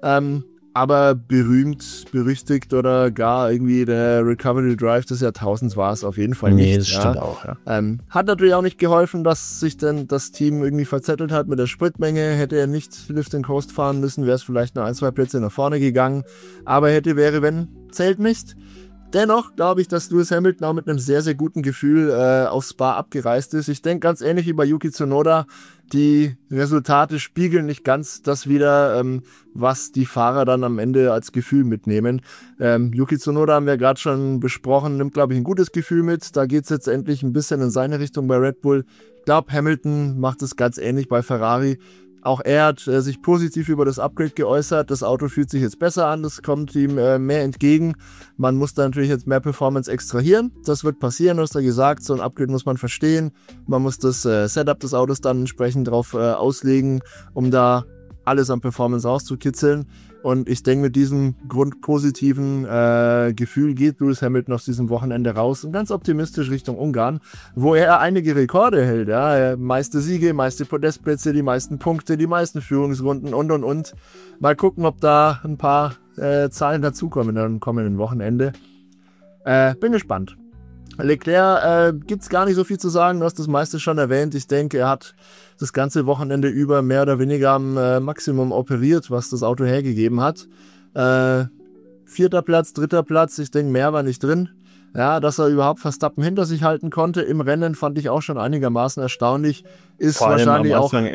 Speaker 1: Aber berühmt, berüchtigt oder gar irgendwie der Recovery Drive des Jahrtausends war es auf jeden Fall nicht.
Speaker 2: Nee, das stimmt auch, ja.
Speaker 1: Hat natürlich auch nicht geholfen, dass sich dann das Team irgendwie verzettelt hat mit der Spritmenge. Hätte er nicht Lift and Coast fahren müssen, wäre es vielleicht noch 1, 2 Plätze nach vorne gegangen. Aber wäre, wenn, zählt nicht. Dennoch glaube ich, dass Lewis Hamilton auch mit einem sehr, sehr guten Gefühl auf Spa abgereist ist. Ich denke ganz ähnlich wie bei Yuki Tsunoda, die Resultate spiegeln nicht ganz das wider, was die Fahrer dann am Ende als Gefühl mitnehmen. Yuki Tsunoda haben wir gerade schon besprochen, nimmt, glaube ich, ein gutes Gefühl mit. Da geht es jetzt endlich ein bisschen in seine Richtung bei Red Bull. Ich glaube, Hamilton macht es ganz ähnlich bei Ferrari. Auch er hat sich positiv über das Upgrade geäußert. Das Auto fühlt sich jetzt besser an, das kommt ihm mehr entgegen. Man muss da natürlich jetzt mehr Performance extrahieren. Das wird passieren, du hast ja gesagt, so ein Upgrade muss man verstehen. Man muss das Setup des Autos dann entsprechend drauf auslegen, um da alles an Performance rauszukitzeln. Und ich denke, mit diesem grundpositiven Gefühl geht Lewis Hamilton aus diesem Wochenende raus und ganz optimistisch Richtung Ungarn, wo er einige Rekorde hält. Ja? Meiste Siege, meiste Podestplätze, die meisten Punkte, die meisten Führungsrunden und. Mal gucken, ob da ein paar Zahlen dazukommen am kommenden Wochenende. Bin gespannt. Leclerc gibt es gar nicht so viel zu sagen, du hast das meiste schon erwähnt. Ich denke, er hat das ganze Wochenende über mehr oder weniger am Maximum operiert, was das Auto hergegeben hat. 4. Platz, 3. Platz, ich denke, mehr war nicht drin. Ja, dass er überhaupt Verstappen hinter sich halten konnte im Rennen, fand ich auch schon einigermaßen erstaunlich. Ist
Speaker 2: vor allem
Speaker 1: wahrscheinlich
Speaker 2: am
Speaker 1: auch
Speaker 2: Anfang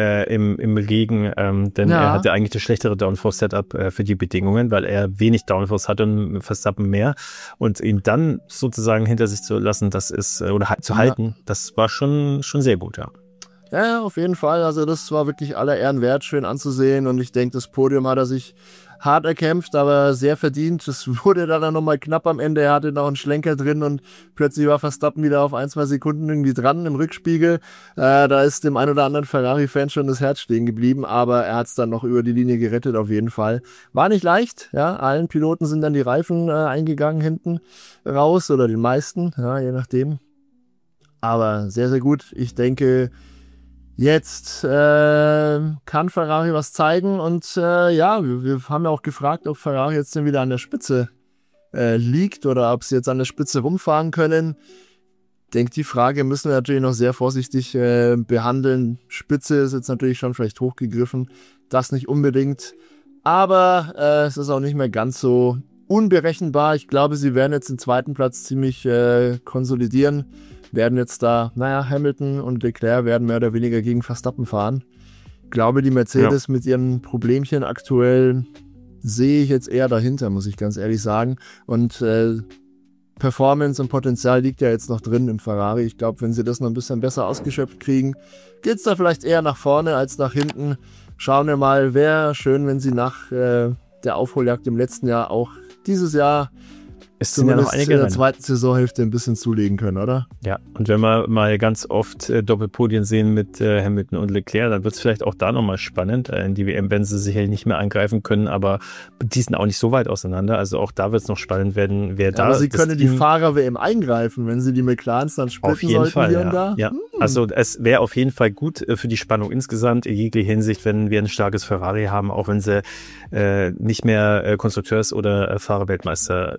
Speaker 2: im Regen, denn er hatte eigentlich das schlechtere Downforce-Setup für die Bedingungen, weil er wenig Downforce hatte und Verstappen mehr. Und ihn dann sozusagen hinter sich zu lassen, das ist, oder zu halten, das war schon sehr gut, ja.
Speaker 1: Ja, auf jeden Fall. Also das war wirklich aller Ehren wert, schön anzusehen. Und ich denke, das Podium hat er sich hart erkämpft, aber sehr verdient. Es wurde dann nochmal knapp am Ende. Er hatte noch einen Schlenker drin und plötzlich war Verstappen wieder auf 1, 2 Sekunden irgendwie dran im Rückspiegel. Da ist dem ein oder anderen Ferrari-Fan schon das Herz stehen geblieben, aber er hat es dann noch über die Linie gerettet auf jeden Fall. War nicht leicht, ja. Allen Piloten sind dann die Reifen eingegangen hinten raus oder den meisten, ja, je nachdem. Aber sehr, sehr gut. Ich denke, jetzt kann Ferrari was zeigen und wir haben ja auch gefragt, ob Ferrari jetzt denn wieder an der Spitze liegt oder ob sie jetzt an der Spitze rumfahren können. Ich denke, die Frage müssen wir natürlich noch sehr vorsichtig behandeln. Spitze ist jetzt natürlich schon vielleicht hochgegriffen, das nicht unbedingt, aber es ist auch nicht mehr ganz so unberechenbar. Ich glaube, sie werden jetzt den 2. Platz ziemlich konsolidieren. Werden jetzt da, Hamilton und Leclerc werden mehr oder weniger gegen Verstappen fahren. Ich glaube, die Mercedes mit ihren Problemchen aktuell sehe ich jetzt eher dahinter, muss ich ganz ehrlich sagen. Und Performance und Potenzial liegt ja jetzt noch drin im Ferrari. Ich glaube, wenn sie das noch ein bisschen besser ausgeschöpft kriegen, geht es da vielleicht eher nach vorne als nach hinten. Schauen wir mal, wäre schön, wenn sie nach der Aufholjagd im letzten Jahr auch dieses Jahr
Speaker 2: es sind ja noch einige
Speaker 1: in der zweiten Saisonhälfte ein bisschen zulegen können, oder?
Speaker 2: Ja, und wenn wir mal ganz oft Doppelpodien sehen mit Hamilton und Leclerc, dann wird es vielleicht auch da nochmal spannend. In die WM werden sie sicherlich nicht mehr angreifen können, aber die sind auch nicht so weit auseinander. Also auch da wird es noch spannend werden, wer da...
Speaker 1: Aber sie können die Fahrer-WM eingreifen, wenn sie die McLarens dann splitten
Speaker 2: auf jeden
Speaker 1: sollten
Speaker 2: Fall,
Speaker 1: hier und da.
Speaker 2: Ja. Also es wäre auf jeden Fall gut für die Spannung insgesamt, in jeglicher Hinsicht, wenn wir ein starkes Ferrari haben, auch wenn sie nicht mehr Konstrukteurs- oder Fahrerweltmeister werden können.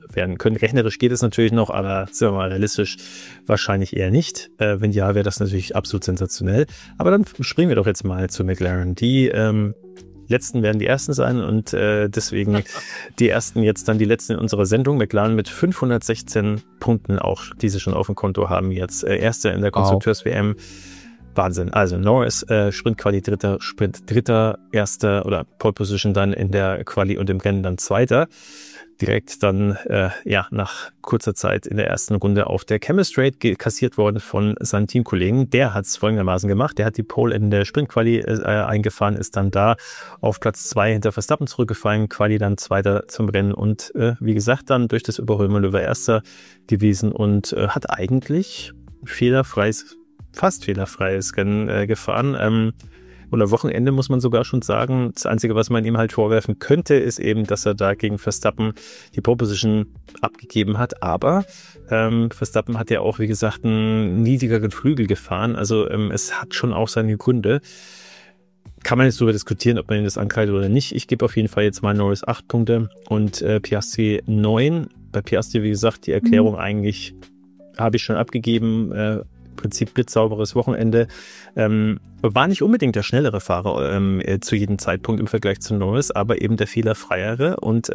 Speaker 2: können. Rechnerisch geht es natürlich noch, aber sagen wir mal realistisch wahrscheinlich eher nicht. Wenn ja, wäre das natürlich absolut sensationell. Aber dann springen wir doch jetzt mal zu McLaren. Die Letzten werden die Ersten sein und deswegen die Ersten jetzt dann die Letzten in unserer Sendung. McLaren mit 516 Punkten auch, die sie schon auf dem Konto haben, jetzt Erster in der Konstrukteurs-WM. Wahnsinn. Also Norris, Sprint-Quali Dritter, Sprint Dritter, Erster oder Pole Position dann in der Quali und im Rennen dann Zweiter. Direkt dann nach kurzer Zeit in der ersten Runde auf der Chemistrate kassiert worden von seinem Teamkollegen. Der hat es folgendermaßen gemacht. Der hat die Pole in der Sprint-Quali eingefahren, ist dann da auf Platz 2 hinter Verstappen zurückgefallen, Quali dann Zweiter zum Rennen und wie gesagt dann durch das Überholmanöver Erster gewesen und hat eigentlich fast fehlerfreies Rennen gefahren. Und am Wochenende muss man sogar schon sagen, das Einzige, was man ihm halt vorwerfen könnte, ist eben, dass er da gegen Verstappen die Pole Position abgegeben hat. Aber Verstappen hat ja auch, wie gesagt, einen niedrigeren Flügel gefahren. Also es hat schon auch seine Gründe. Kann man jetzt darüber diskutieren, ob man ihn das ankreidet oder nicht. Ich gebe auf jeden Fall jetzt mal Norris 8 Punkte und Piastri 9. Bei Piastri, wie gesagt, die Erklärung eigentlich habe ich schon abgegeben. Prinzip blitzsauberes Wochenende. War nicht unbedingt der schnellere Fahrer zu jedem Zeitpunkt im Vergleich zu Norris, aber eben der fehlerfreiere und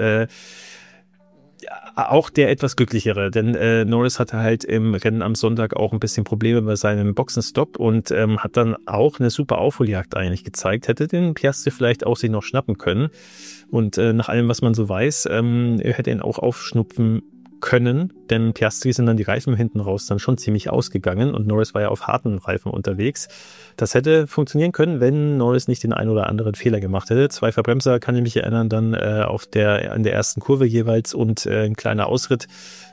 Speaker 2: auch der etwas glücklichere, denn Norris hatte halt im Rennen am Sonntag auch ein bisschen Probleme bei seinem Boxenstopp und hat dann auch eine super Aufholjagd eigentlich gezeigt, hätte den Piastri vielleicht auch sich noch schnappen können und nach allem, was man so weiß, hätte ihn auch aufschnupfen können, denn Piastri sind dann die Reifen hinten raus dann schon ziemlich ausgegangen und Norris war ja auf harten Reifen unterwegs. Das hätte funktionieren können, wenn Norris nicht den einen oder anderen Fehler gemacht hätte. 2 Verbremser, kann ich mich erinnern, dann an der ersten Kurve jeweils und ein kleiner Ausritt.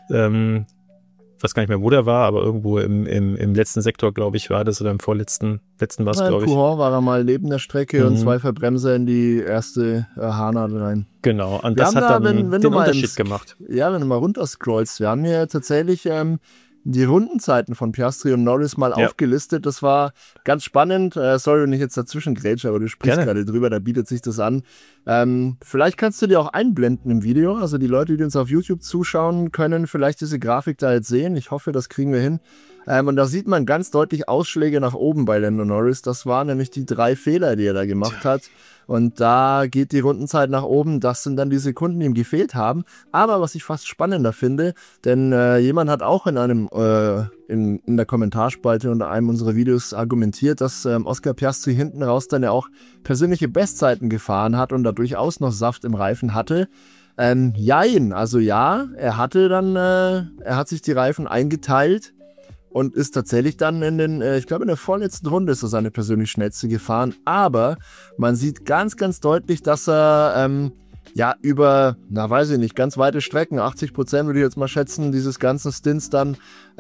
Speaker 2: Weiß gar nicht mehr, wo der war, aber irgendwo im letzten Sektor, glaube ich, war das oder im letzten war es, glaube ich.
Speaker 1: In Courant war er mal neben der Strecke und 2 Verbremser in die erste Haarnadel rein.
Speaker 2: Genau, und das hat dann den Unterschied gemacht.
Speaker 1: Ja, wenn du mal runter scrollst, wir haben hier tatsächlich die Rundenzeiten von Piastri und Norris mal aufgelistet. Das war ganz spannend. Sorry, wenn ich jetzt dazwischen grätsche, aber du sprichst gerade drüber, da bietet sich das an. Vielleicht kannst du dir auch einblenden im Video. Also die Leute, die uns auf YouTube zuschauen, können vielleicht diese Grafik da jetzt sehen. Ich hoffe, das kriegen wir hin. Und da sieht man ganz deutlich Ausschläge nach oben bei Lando Norris. Das waren nämlich die 3 Fehler, die er da gemacht hat. Und da geht die Rundenzeit nach oben. Das sind dann die Sekunden, die ihm gefehlt haben. Aber was ich fast spannender finde, denn jemand hat auch in der Kommentarspalte unter einem unserer Videos argumentiert, dass Oscar Piastri hinten raus dann ja auch persönliche Bestzeiten gefahren hat und da durchaus noch Saft im Reifen hatte. Jein, also ja, er hat sich die Reifen eingeteilt und ist tatsächlich dann ich glaube in der vorletzten Runde ist er seine persönlich schnellste gefahren, aber man sieht ganz, ganz deutlich, dass er über, weiß ich nicht, ganz weite Strecken, 80% würde ich jetzt mal schätzen, dieses ganzen Stints dann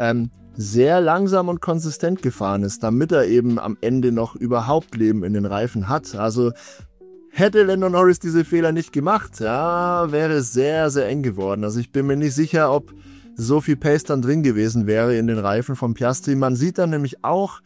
Speaker 1: sehr langsam und konsistent gefahren ist, damit er eben am Ende noch überhaupt Leben in den Reifen hat. Also hätte Lando Norris diese Fehler nicht gemacht, wäre es sehr, sehr eng geworden. Also ich bin mir nicht sicher, ob so viel Pace dann drin gewesen wäre in den Reifen von Piastri. Man sieht dann nämlich auch,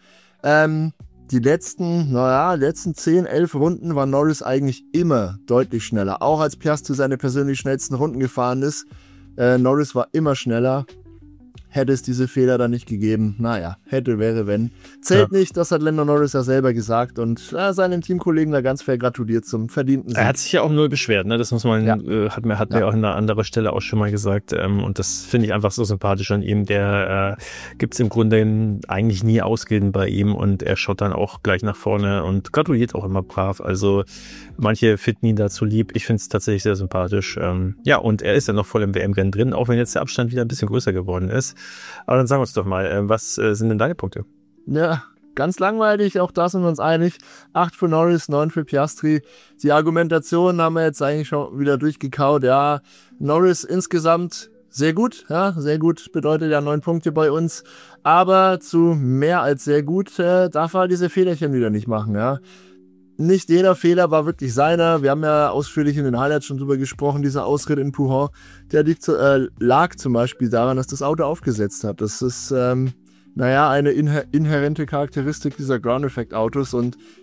Speaker 1: die letzten 10, 11 Runden war Norris eigentlich immer deutlich schneller. Auch als Piastri seine persönlich schnellsten Runden gefahren ist, Norris war immer schneller. Hätte es diese Fehler dann nicht gegeben. Naja, hätte, wäre, wenn. Zählt nicht, das hat Lando Norris ja selber gesagt und seinen Teamkollegen da ganz fair gratuliert zum verdienten Sieg.
Speaker 2: Er hat sich ja auch null beschwert, ne? Das muss man, hat mir auch an einer anderen Stelle auch schon mal gesagt. Und das finde ich einfach so sympathisch an ihm. Der gibt's im Grunde eigentlich nie Ausreden bei ihm und er schaut dann auch gleich nach vorne und gratuliert auch immer brav. Also manche finden ihn dazu lieb. Ich finde es tatsächlich sehr sympathisch. Und er ist ja noch voll im WM-Rennen drin, auch wenn jetzt der Abstand wieder ein bisschen größer geworden ist. Aber dann sag uns doch mal, was sind denn deine Punkte?
Speaker 1: Ja, ganz langweilig, auch da sind wir uns einig. 8 für Norris, 9 für Piastri. Die Argumentation haben wir jetzt eigentlich schon wieder durchgekaut. Ja, Norris insgesamt sehr gut, sehr gut, bedeutet ja 9 Punkte bei uns. Aber zu mehr als sehr gut darf er diese Fehlerchen wieder nicht machen, Nicht jeder Fehler war wirklich seiner. Wir haben ja ausführlich in den Highlights schon drüber gesprochen, dieser Ausritt in Courant, der lag zum Beispiel daran, dass das Auto aufgesetzt hat. Das ist, eine inhärente Charakteristik dieser Ground-Effect-Autos und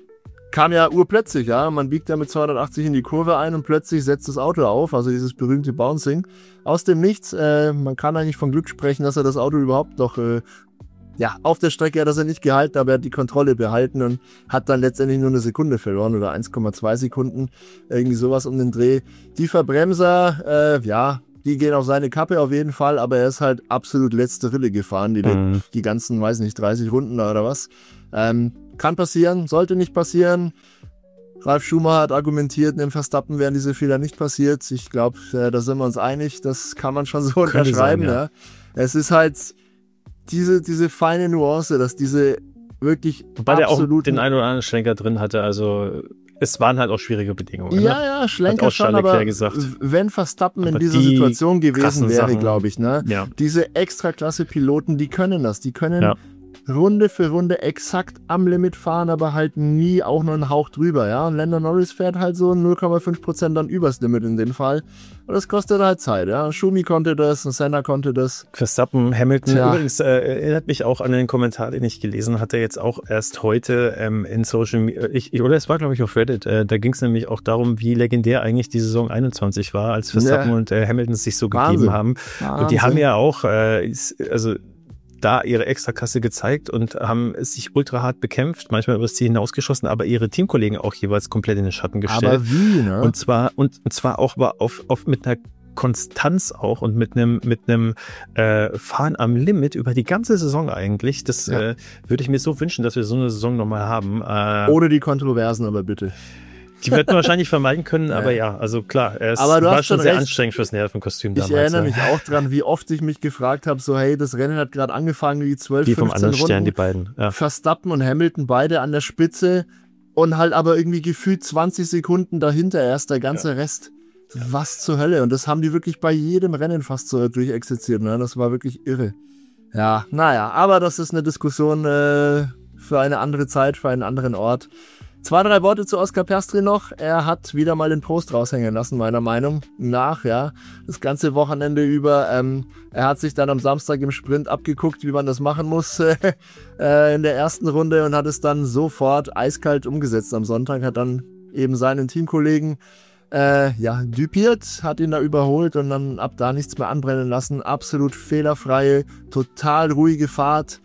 Speaker 1: kam ja urplötzlich, ja. Man biegt ja mit 280 in die Kurve ein und plötzlich setzt das Auto auf, also dieses berühmte Bouncing. Aus dem Nichts, man kann eigentlich von Glück sprechen, dass er das Auto überhaupt noch, auf der Strecke hat er nicht gehalten, aber er hat die Kontrolle behalten und hat dann letztendlich nur eine Sekunde verloren oder 1,2 Sekunden, irgendwie sowas um den Dreh. Die Verbremser, die gehen auf seine Kappe auf jeden Fall, aber er ist halt absolut letzte Rille gefahren, die ganzen, 30 Runden oder was. Kann passieren, sollte nicht passieren. Ralf Schumacher hat argumentiert, dem Verstappen wären diese Fehler nicht passiert. Ich glaube, da sind wir uns einig, das kann man schon so unterschreiben. Sein, ja. Es ist halt diese feine Nuance, dass diese wirklich
Speaker 2: wobei der auch den einen oder anderen Schlenker drin hatte, also es waren halt auch schwierige Bedingungen.
Speaker 1: Ja, Schlenker schon, aber wenn Verstappen in dieser Situation gewesen wäre, glaube ich, ne? Ja. Diese Extraklasse-Piloten, die können das, die können Runde für Runde exakt am Limit fahren, aber halt nie auch nur einen Hauch drüber, ja. Und Lando Norris fährt halt so 0,5% dann übers Limit in dem Fall. Und das kostet halt Zeit, ja. Schumi konnte das, und Senna konnte das.
Speaker 2: Verstappen, Hamilton, übrigens erinnert mich auch an den Kommentar, den ich gelesen hatte, jetzt auch erst heute in Social Media, oder es war, glaube ich, auf Reddit, da ging es nämlich auch darum, wie legendär eigentlich die Saison 21 war, als Verstappen und Hamilton sich so gegeben haben. Und die haben ja auch, da ihre Extraklasse gezeigt und haben sich ultra hart bekämpft, manchmal über das Ziel hinausgeschossen, aber ihre Teamkollegen auch jeweils komplett in den Schatten gestellt.
Speaker 1: Aber wie, ne?
Speaker 2: Und zwar auch auf mit einer Konstanz auch und mit einem Fahren am Limit über die ganze Saison eigentlich. Das würde ich mir so wünschen, dass wir so eine Saison nochmal haben.
Speaker 1: Ohne die Kontroversen, aber bitte.
Speaker 2: Die wird man wahrscheinlich vermeiden können, aber also klar, es war schon sehr anstrengend fürs Nervenkostüm damals.
Speaker 1: Ich erinnere mich auch dran, wie oft ich mich gefragt habe, so hey, das Rennen hat gerade angefangen, die 12, 15
Speaker 2: vom anderen
Speaker 1: Runden.
Speaker 2: Stern, die beiden. Ja.
Speaker 1: Verstappen und Hamilton beide an der Spitze und halt aber irgendwie gefühlt 20 Sekunden dahinter erst der ganze Rest. Was zur Hölle? Und das haben die wirklich bei jedem Rennen fast so durchexerziert. Ne? Das war wirklich irre. Ja, aber das ist eine Diskussion für eine andere Zeit, für einen anderen Ort. 2, 3 Worte zu Oscar Piastri noch. Er hat wieder mal den Post raushängen lassen, meiner Meinung nach, das ganze Wochenende über. Er hat sich dann am Samstag im Sprint abgeguckt, wie man das machen muss in der ersten Runde und hat es dann sofort eiskalt umgesetzt am Sonntag. Hat dann eben seinen Teamkollegen düpiert, hat ihn da überholt und dann ab da nichts mehr anbrennen lassen. Absolut fehlerfreie, total ruhige Fahrt.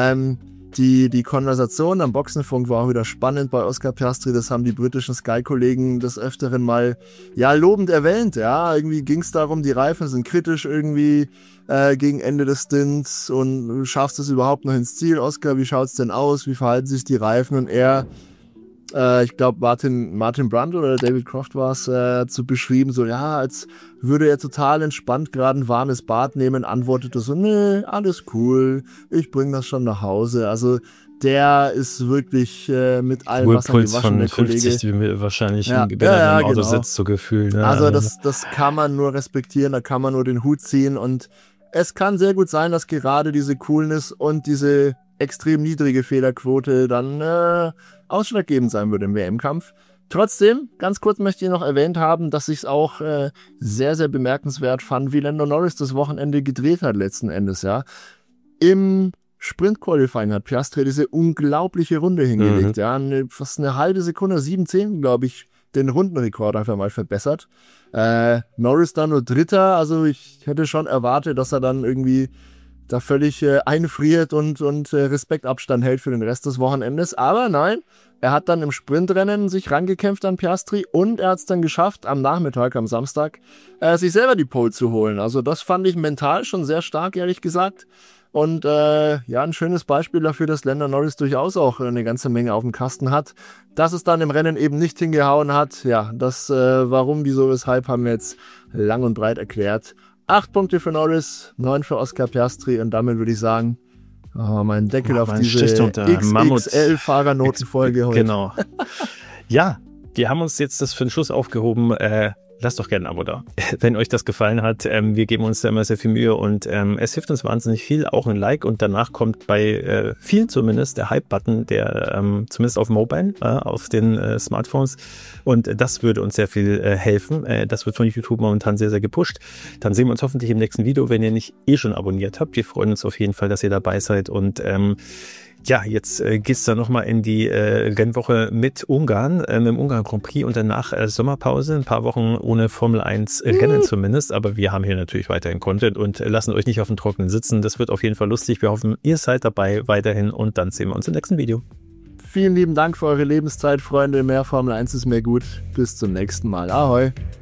Speaker 1: Die Konversation am Boxenfunk war auch wieder spannend bei Oscar Piastri. Das haben die britischen Sky-Kollegen des Öfteren mal lobend erwähnt. Ja, irgendwie ging es darum, die Reifen sind kritisch irgendwie gegen Ende des Stints und du schaffst es überhaupt noch ins Ziel. Oscar, wie schaut's denn aus? Wie verhalten sich die Reifen? Und er, ich glaube Martin Brundle oder David Croft war es, zu beschrieben, so als würde er total entspannt gerade ein warmes Bad nehmen, antwortete so, nee, alles cool, ich bring das schon nach Hause. Also der ist wirklich mit allem Wasser gewaschen, der Kollege.
Speaker 2: 50 wahrscheinlich, wenn er im Auto sitzt, so gefühlt. Ne?
Speaker 1: Also das kann man nur respektieren, da kann man nur den Hut ziehen und es kann sehr gut sein, dass gerade diese Coolness und diese extrem niedrige Fehlerquote dann ausschlaggebend sein würde im WM-Kampf. Trotzdem, ganz kurz möchte ich noch erwähnt haben, dass ich es auch sehr, sehr bemerkenswert fand, wie Lando Norris das Wochenende gedreht hat letzten Endes, Im Sprint-Qualifying hat Piastri diese unglaubliche Runde hingelegt, fast eine halbe Sekunde, 7/10, glaube ich, den Rundenrekord einfach mal verbessert. Norris dann nur Dritter, also ich hätte schon erwartet, dass er dann irgendwie da völlig einfriert und Respektabstand hält für den Rest des Wochenendes. Aber nein, er hat dann im Sprintrennen sich rangekämpft an Piastri und er hat es dann geschafft, am Nachmittag, am Samstag, sich selber die Pole zu holen. Also das fand ich mental schon sehr stark, ehrlich gesagt. Und ein schönes Beispiel dafür, dass Lando Norris durchaus auch eine ganze Menge auf dem Kasten hat. Dass es dann im Rennen eben nicht hingehauen hat, das warum, wieso, weshalb haben wir jetzt lang und breit erklärt. 8 Punkte für Norris, 9 für Oscar Piastri und damit würde ich sagen, mein Deckel auf diese XXL-Fahrernotenfolge heute.
Speaker 2: Genau. Ja, wir haben uns jetzt das für den Schluss aufgehoben. Lasst doch gerne ein Abo da, wenn euch das gefallen hat. Wir geben uns da immer sehr viel Mühe und es hilft uns wahnsinnig viel, auch ein Like und danach kommt bei vielen zumindest der Hype-Button, der zumindest auf Mobile, auf den Smartphones und das würde uns sehr viel helfen. Das wird von YouTube momentan sehr, sehr gepusht. Dann sehen wir uns hoffentlich im nächsten Video, wenn ihr nicht schon abonniert habt. Wir freuen uns auf jeden Fall, dass ihr dabei seid und Ja, jetzt geht's dann nochmal in die Rennwoche mit Ungarn, im Ungarn Grand Prix und danach Sommerpause, ein paar Wochen ohne Formel 1 Rennen zumindest, aber wir haben hier natürlich weiterhin Content und lassen euch nicht auf dem Trockenen sitzen. Das wird auf jeden Fall lustig. Wir hoffen, ihr seid dabei weiterhin und dann sehen wir uns im nächsten Video.
Speaker 1: Vielen lieben Dank für eure Lebenszeit, Freunde. Mehr Formel 1 ist mir gut. Bis zum nächsten Mal. Ahoi.